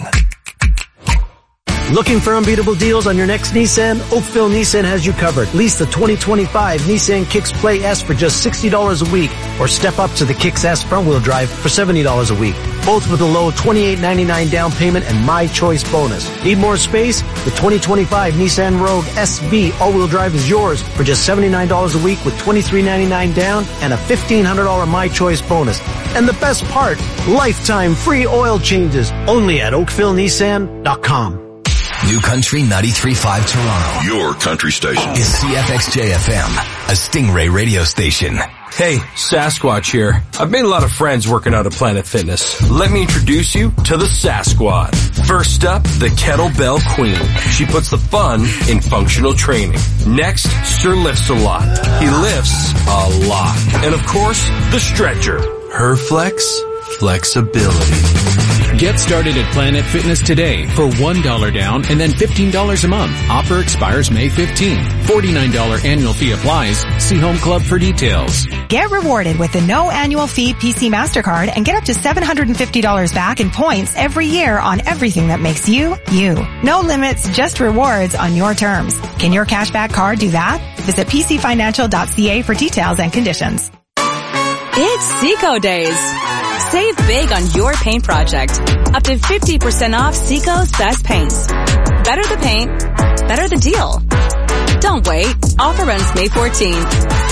Speaker 5: Looking for unbeatable deals on your next Nissan? Oakville Nissan has you covered. Lease the twenty twenty-five Nissan Kicks Play S for just sixty dollars a week, or step up to the Kicks S front-wheel drive for seventy dollars a week. Both with a low twenty-eight ninety-nine down payment and My Choice bonus. Need more space? The twenty twenty-five Nissan Rogue S V all-wheel drive is yours for just seventy-nine dollars a week with twenty-three ninety-nine down and a fifteen hundred dollars My Choice bonus. And the best part, lifetime free oil changes only at oakville nissan dot com.
Speaker 1: New Country ninety-three point five Toronto.
Speaker 7: Your country station.
Speaker 1: Is C F X J F M, a Stingray radio station.
Speaker 9: Hey, Sasquatch here. I've made a lot of friends working out at Planet Fitness. Let me introduce you to the Sasquad. First up, the Kettlebell Queen. She puts the fun in functional training. Next, Sir Lifts a Lot. He lifts a lot. And of course, the Stretcher. Her flex, flexibility.
Speaker 11: Get started at Planet Fitness today for one dollar down and then fifteen dollars a month. Offer expires May fifteenth. forty-nine dollars annual fee applies. See Home Club for details.
Speaker 18: Get rewarded with the no annual fee P C MasterCard and get up to seven hundred fifty dollars back in points every year on everything that makes you, you. No limits, just rewards on your terms. Can your cashback card do that? Visit p c financial dot c a for details and conditions.
Speaker 12: It's Seco Days. Save big on your paint project. Up to fifty percent off Seco's best paints. Better the paint, better the deal. Don't wait. Offer runs May fourteenth.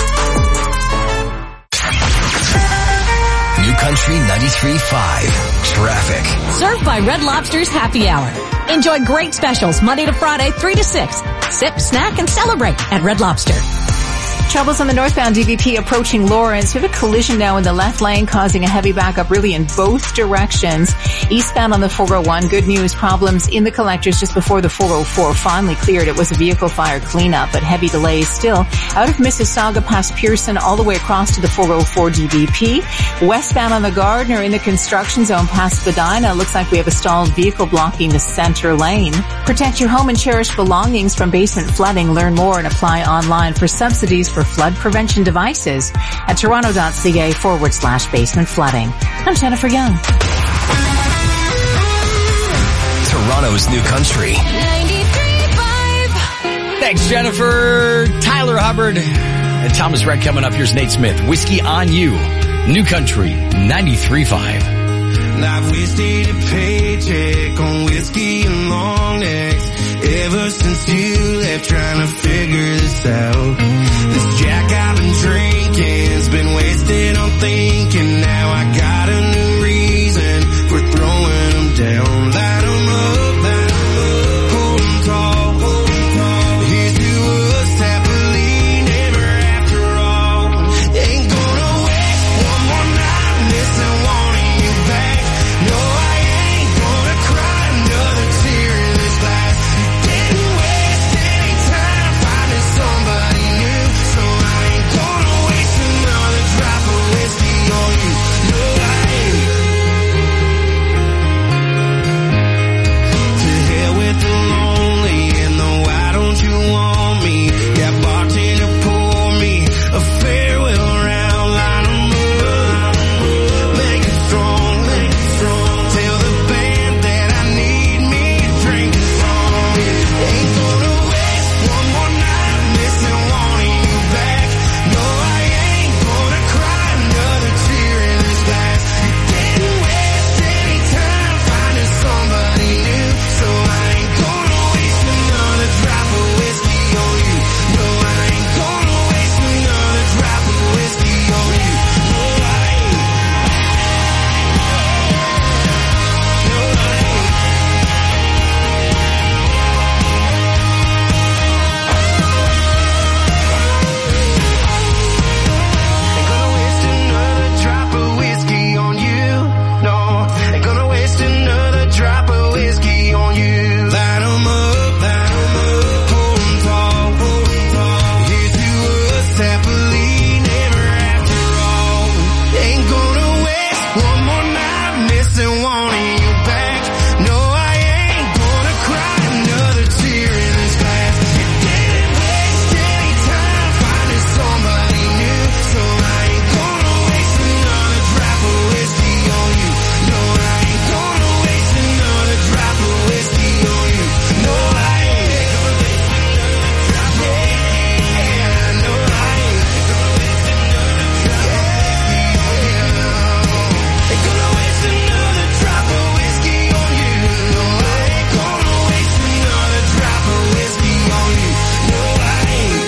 Speaker 1: New Country ninety-three point five. Traffic.
Speaker 13: Served by Red Lobster's Happy Hour. Enjoy great specials Monday to Friday, three to six. Sip, snack, and celebrate at Red Lobster.
Speaker 19: Troubles on the northbound D V P approaching Lawrence. We have a collision now in the left lane causing a heavy backup really in both directions. Eastbound on the four oh one. Good news. Problems in the collectors just before the four oh four finally cleared. It was a vehicle fire cleanup, but heavy delays still out of Mississauga past Pearson all the way across to the four oh four D V P. Westbound on the Gardner in the construction zone past Spadina. Looks like we have a stalled vehicle blocking the center lane. Protect your home and cherished belongings from basement flooding. Learn more and apply online for subsidies for flood prevention devices at toronto.ca forward slash basement flooding. I'm Jennifer Young.
Speaker 1: Toronto's New Country.
Speaker 3: ninety-three point five. Thanks, Jennifer. Tyler Hubbard and Thomas Rhett coming up. Here's Nate Smith. Whiskey on You. New Country ninety-three point five.
Speaker 6: I've wasted a paycheck on whiskey and long necks ever since you left, trying to figure this out. This Jack I've been drinking's been wasted on thinking. Now I got a new reason for throwing them down. That wasting wanting you back. No, I ain't gonna cry another tear in this glass. You didn't waste any time finding somebody new, so I ain't gonna waste another drop of whiskey on you. No, I ain't gonna waste another drop of whiskey on you. No, I ain't. Yeah, no, I ain't. Ain't gonna waste another drop of whiskey on you. No, I ain't gonna waste another drop of whiskey on you. No, I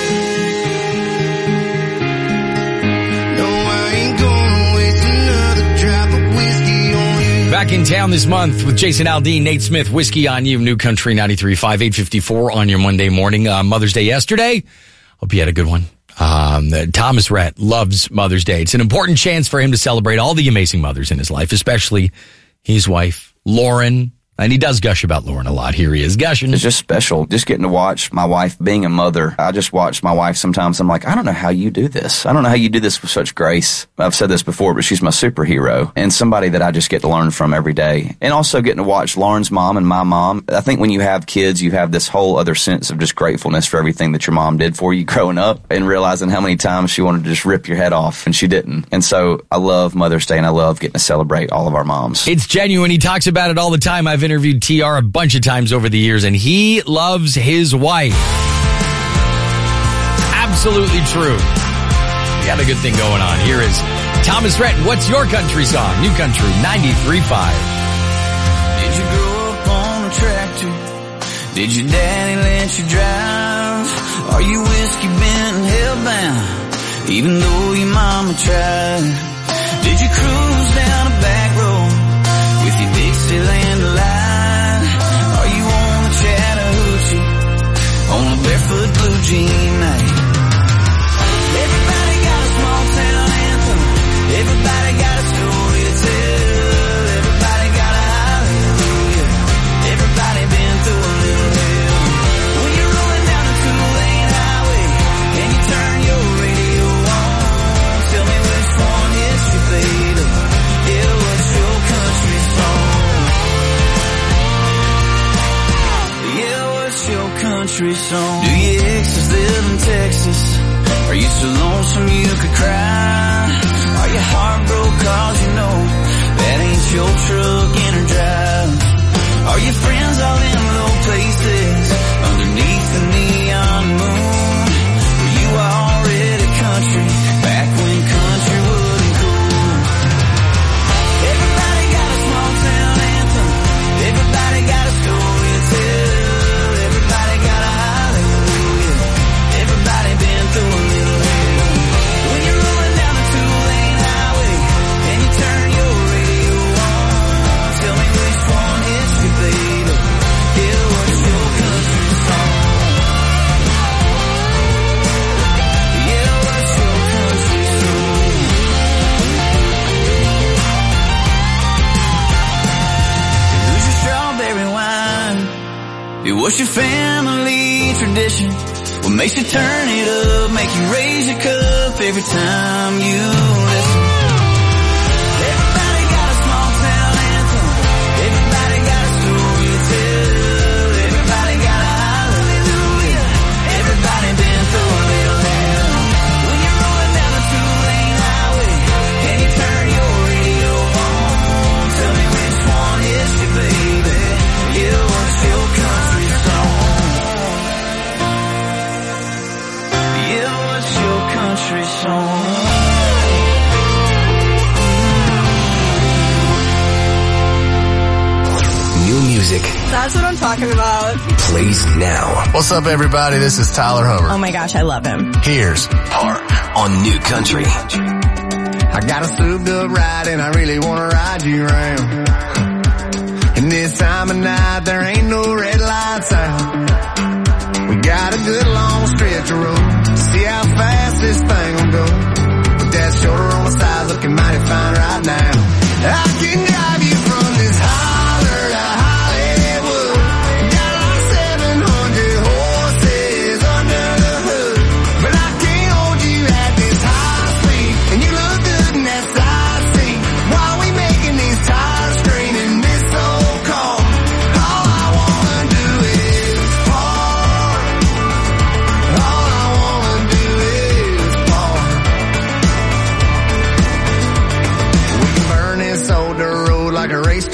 Speaker 6: ain't. No, I ain't gonna waste another drop of whiskey on you.
Speaker 3: Back in town this month with Jason Aldean, Nate Smith, Whiskey on You, New Country ninety-three point five, eight fifty-four on your Monday morning. Uh, Mother's Day yesterday. Hope you had a good one. Um, uh, Thomas Rhett loves Mother's Day. It's an important chance for him to celebrate all the amazing mothers in his life, especially his wife, Lauren. And he does gush about Lauren a lot. Here he is gushing.
Speaker 7: It's just special. Just getting to watch my wife being a mother. I just watch my wife sometimes. I'm like, I don't know how you do this. I don't know how you do this with such grace. I've said this before, but she's my superhero and somebody that I just get to learn from every day. And also getting to watch Lauren's mom and my mom. I think when you have kids, you have this whole other sense of just gratefulness for everything that your mom did for you growing up and realizing how many times she wanted to just rip your head off and she didn't. And so I love Mother's Day and I love getting to celebrate all of our moms.
Speaker 3: It's genuine. He talks about it all the time. I've interviewed T R a bunch of times over the years, and he loves his wife. Absolutely true. Got a good thing going on. Here is Thomas Rhett. What's your country song? New Country ninety-three point five.
Speaker 6: Did you grow up on a tractor? Did your daddy let you drive? Are you whiskey bent and hellbound, even though your mama tried? Did you cruise down a back road with your Dixieland alive? Are you on the Chattahoochee on a barefoot blue jean night? Everybody got a small town anthem. Everybody got a story to tell. Everybody got a hallelujah. Everybody been through a little hell. When you're rolling down a two-lane highway and you turn your radio on, tell me which one hits your fader. Yeah, what's your country song? Yeah, what's your country song? Do your exes live in Texas? Are you so lonesome you could cry? Are you heartbroken cause you know that ain't your truck in or drive? Are your friends all in low places underneath the neon moon? Were you already country back when country wasn't cool? Everybody got a small town anthem. Everybody got a story to tell. Everybody got a hallelujah. Everybody been through a little hell. When you're rolling down a two-lane highway and you turn your radio on, tell me which one hits you, baby. Yeah, what's your country song? Yeah, what's your country song? Who's your strawberry wine? Yeah, what's your family tradition? What makes you turn it up, make you raise your cup every time you listen? Everybody got a small town anthem. Everybody got a story to tell. Everybody got a hallelujah. Everybody been through a little hell. When you're rolling down a two-lane highway and you turn your radio on, tell me which one hits you, baby. Yeah, what's your country song? Yeah, what's your country song?
Speaker 1: New music
Speaker 10: That's what I'm talking about.
Speaker 1: plays now.
Speaker 14: What's up, everybody? This is Tyler Hover.
Speaker 10: Oh my gosh, I love him.
Speaker 14: Here's
Speaker 1: Park on New Country.
Speaker 14: I got a souped up ride and I really want to ride you around. And this time of night there ain't no red lights out. We got a good long stretch of road. See how fast this thing will go. With that shoulder on my side looking mighty fine right now. I can drive you from this holler to Hollywood. Got like seven hundred horses under the hood. But I can't hold you at this high speed. And you look good in that side seat. While we making these tires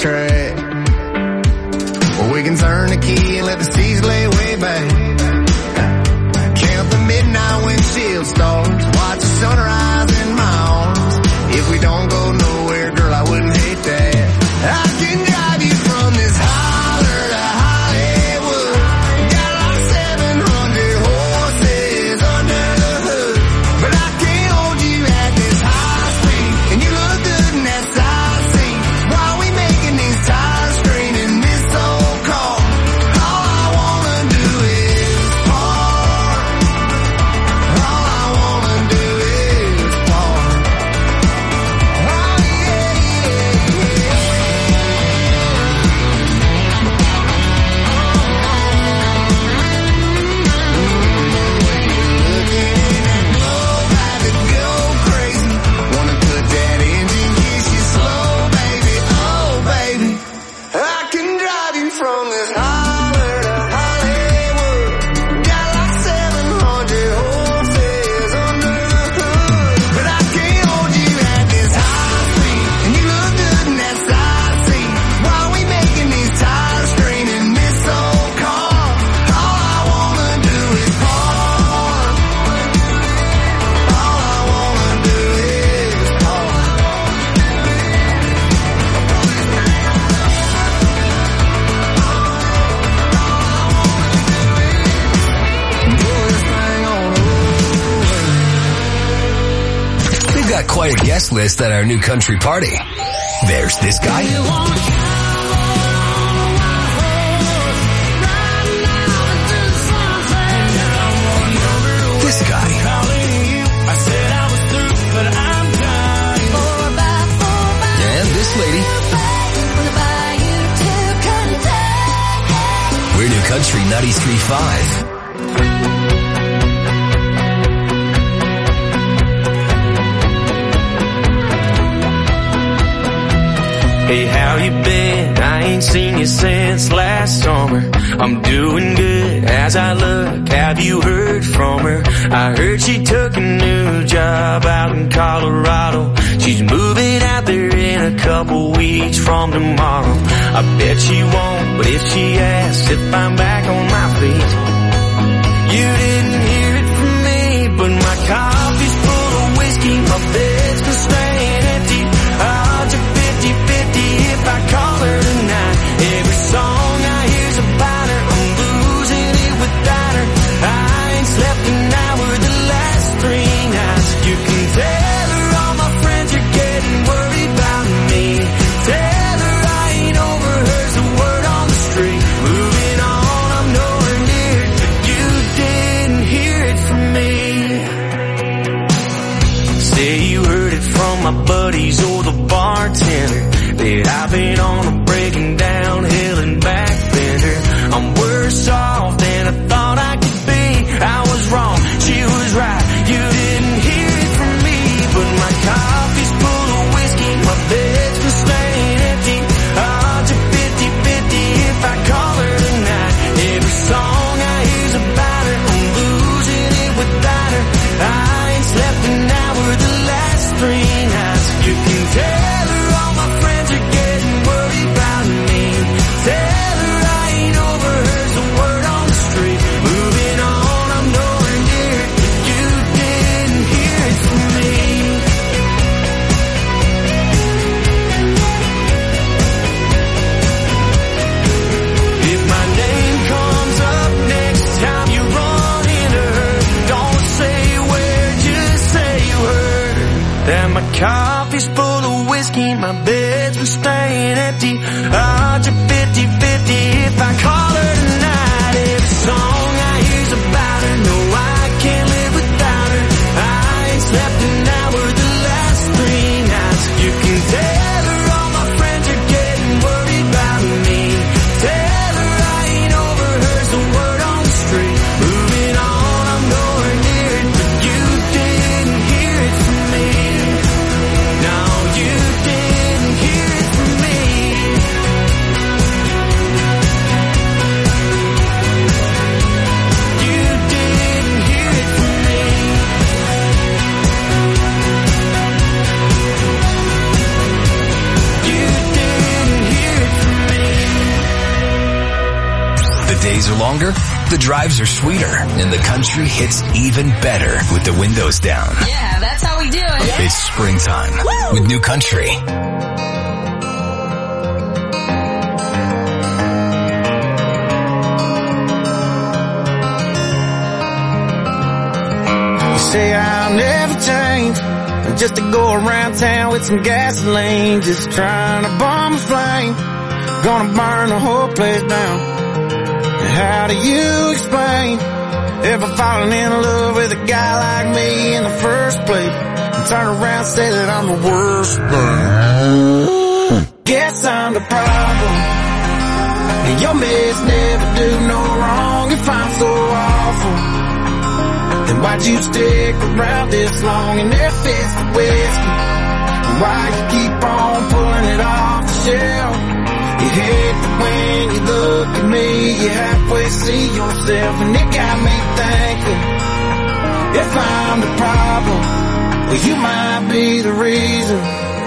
Speaker 14: track. Or we can turn the key and let the seas lay way back. Count the midnight windshield stars, watch the sunrise in my arms. If we don't go nowhere, girl, I wouldn't hate that. I can drive you from this holler to Hollywood. Got like seven hundred horses under the hood. But I can't hold you at this high speed. And you look good in that side seat. Why we making these tires scream in this old car? All I wanna do is park. All I wanna do is park. Oh yeah, yeah, I can drive you from this holler to Hollywood. Got like seven hundred horses under the hood. But I can't hold you at this high speed. And you look good in that side seat. Why we making these tires scream in this old car? All I wanna do is park. All I wanna do is park.
Speaker 1: We've got quite a guest list at our new country party. There's this guy. This guy. And this lady. We're New Country ninety-three point five.
Speaker 6: Hey, how you been? I ain't seen you since last summer. I'm doing good as I look. Have you heard from her? I heard she took a new job out in Colorado. She's moving out there in a couple weeks from tomorrow. I bet she won't, but if she asks if I'm back on my feet, you didn't hear it from me, but my coffee's full of whiskey, my bed's been staying empty. I'll just fifty-fifty if I call her tonight. Every song I hear's about her, I'm losing it without her. I ain't slept an hour the last three nights. You can tell her all my friends are getting worried about me. Tell her I ain't over her's the word on the street. Moving on, I'm nowhere near it, but you didn't hear it from me. Say you heard it from my buddies or the bartender that I've been on a breaking down hill and back bender. I'm worse off than I thought I could be. I was wrong, she was right. You didn't hear it from me, but my coffee's full of whiskey, my bed's been staying empty. I'll just fifty-fifty if I call her tonight. Every song I hear's about her, I'm losing it without her. I ain't slept an hour the last three nights. You can tell her all my friends are getting worried about me. Tell her I ain't over her's the word on the street. Moving on, I'm nowhere near it, but you didn't hear it from me. If my name comes up next time you run into her, don't say where, just say you heard that my coffee's full of whiskey, my bed's been staying empty. I'll just fifty-fifty if I call her tonight. Every song I hear's about her, no, I can't live without her. I ain't slept an hour the last three nights. You can tell her all my friends are getting worried about me. Tell her I ain't over her's the word on the street. Moving on, I'm nowhere near it, but you didn't hear it from me. No, you didn't hear it from me.
Speaker 1: days are longer, the drives are sweeter, and the country hits even better with the windows down.
Speaker 13: Yeah, that's how we do it.
Speaker 1: It's springtime
Speaker 13: Woo!
Speaker 1: with New Country.
Speaker 6: You say I'll never change, just to go around town with some gasoline, just trying to bomb a flame, gonna burn the whole place down. How do you explain ever falling in love with a guy like me in the first place, and turn around and say that I'm the worst thing? Guess I'm the problem, and your mess never do no wrong. If I'm so awful, then why'd you stick around this long? And if it's the whiskey, why you keep on pulling it off the shelf? You hate that when you look at me, you halfway see yourself, and it got me thinking, if I'm the problem, well, you might be the reason.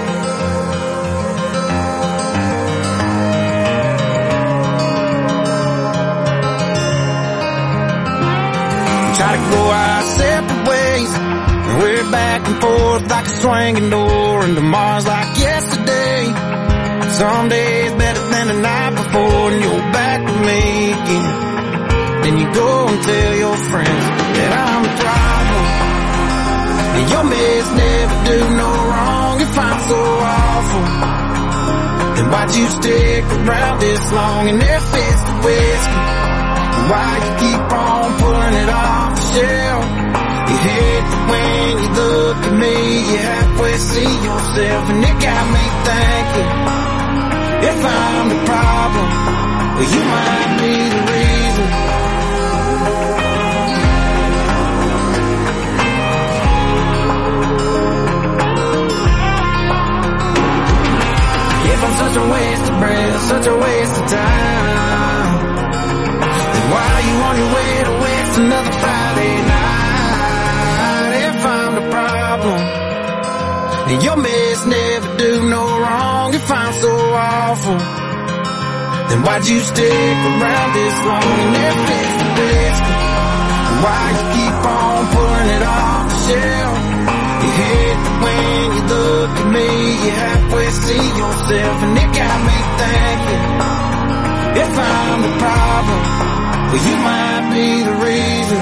Speaker 6: Try to go our separate ways, and we're back and forth like a swinging door, and tomorrow's like yesterday. Some days better than the night before, and you're back with me again. Then you go and tell your friends that I'm the problem, and your mess never do no wrong. If I'm so awful, then why'd you stick around this long? And if it's the whiskey, why you keep on pulling it off the shelf? You hate that when you look at me, you halfway see yourself, and it got me thinking, if I'm the problem, well, you might be the reason. If I'm such a waste of breath, such a waste of time, then why are you on your way to waste another Friday night? If I'm the problem, and your mess never do no wrong. If I'm so awful, then why'd you stick around this long? And if it's the whiskey, why you keep on pulling it off the shelf? You hate that when you look at me, you halfway see yourself, and it got me thinking, if I'm the problem, well, you might be the reason.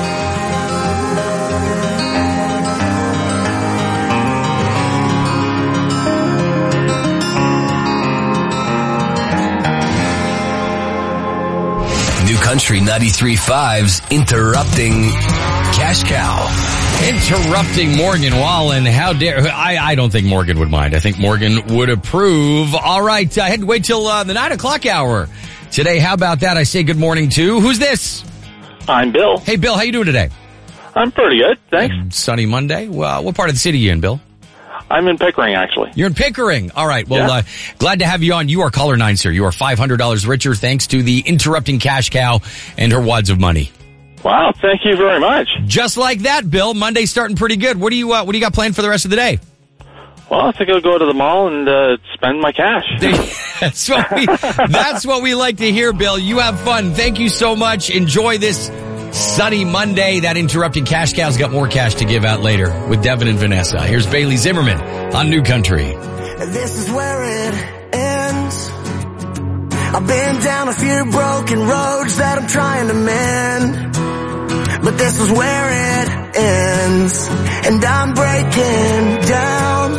Speaker 1: New Country ninety-three point five's Interrupting Cash Cow.
Speaker 3: Interrupting Morgan Wallen. How dare... I, I don't think Morgan would mind. I think Morgan would approve. All right, uh, head wait till uh, the nine o'clock hour today. How about that? I say good morning to... Who's this?
Speaker 15: I'm Bill.
Speaker 3: Hey, Bill. How you doing today?
Speaker 15: I'm pretty good, thanks.
Speaker 3: Um, sunny Monday. Well, what part of the city are you in, Bill?
Speaker 15: I'm in Pickering, actually.
Speaker 3: You're in Pickering. All right. Well,
Speaker 15: yeah.
Speaker 3: uh, glad to have you on. You are caller nine, sir. You are five hundred dollars richer thanks to the Interrupting Cash Cow and her wads of money.
Speaker 15: Wow. Thank you very much.
Speaker 3: Just like that, Bill. Monday's starting pretty good. What do you, uh, what do you got planned for the rest of the day?
Speaker 15: Well, I think I'll go to the mall and uh, spend my cash.
Speaker 3: that's, what we, that's what we like to hear, Bill. You have fun. Thank you so much. Enjoy this sunny Monday. That Interrupting Cash Cow's got more cash to give out later with Devin and Vanessa. Here's Bailey Zimmerman on New Country.
Speaker 6: This is where it ends. I've been down a few broken roads that I'm trying to mend, but this is where it ends, and I'm breaking down.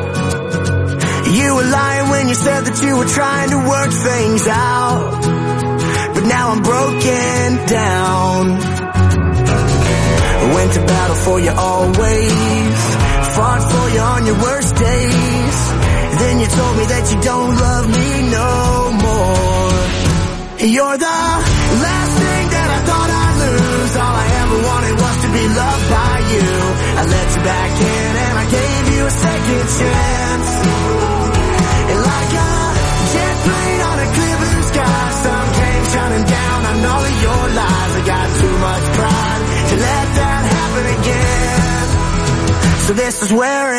Speaker 6: You were lying when you said that you were trying to work things out, but now I'm broken down. Went to battle for you always, fought for you on your worst days. Then you told me that you don't love me no more. You're the last thing that I thought I'd lose. All I ever wanted was to be loved by you. I let you back in and I gave you a second chance. And like a jet plane on a clear blue sky, sun came shining down on all of your lies. I got too much pride to let that happen again. So this is where it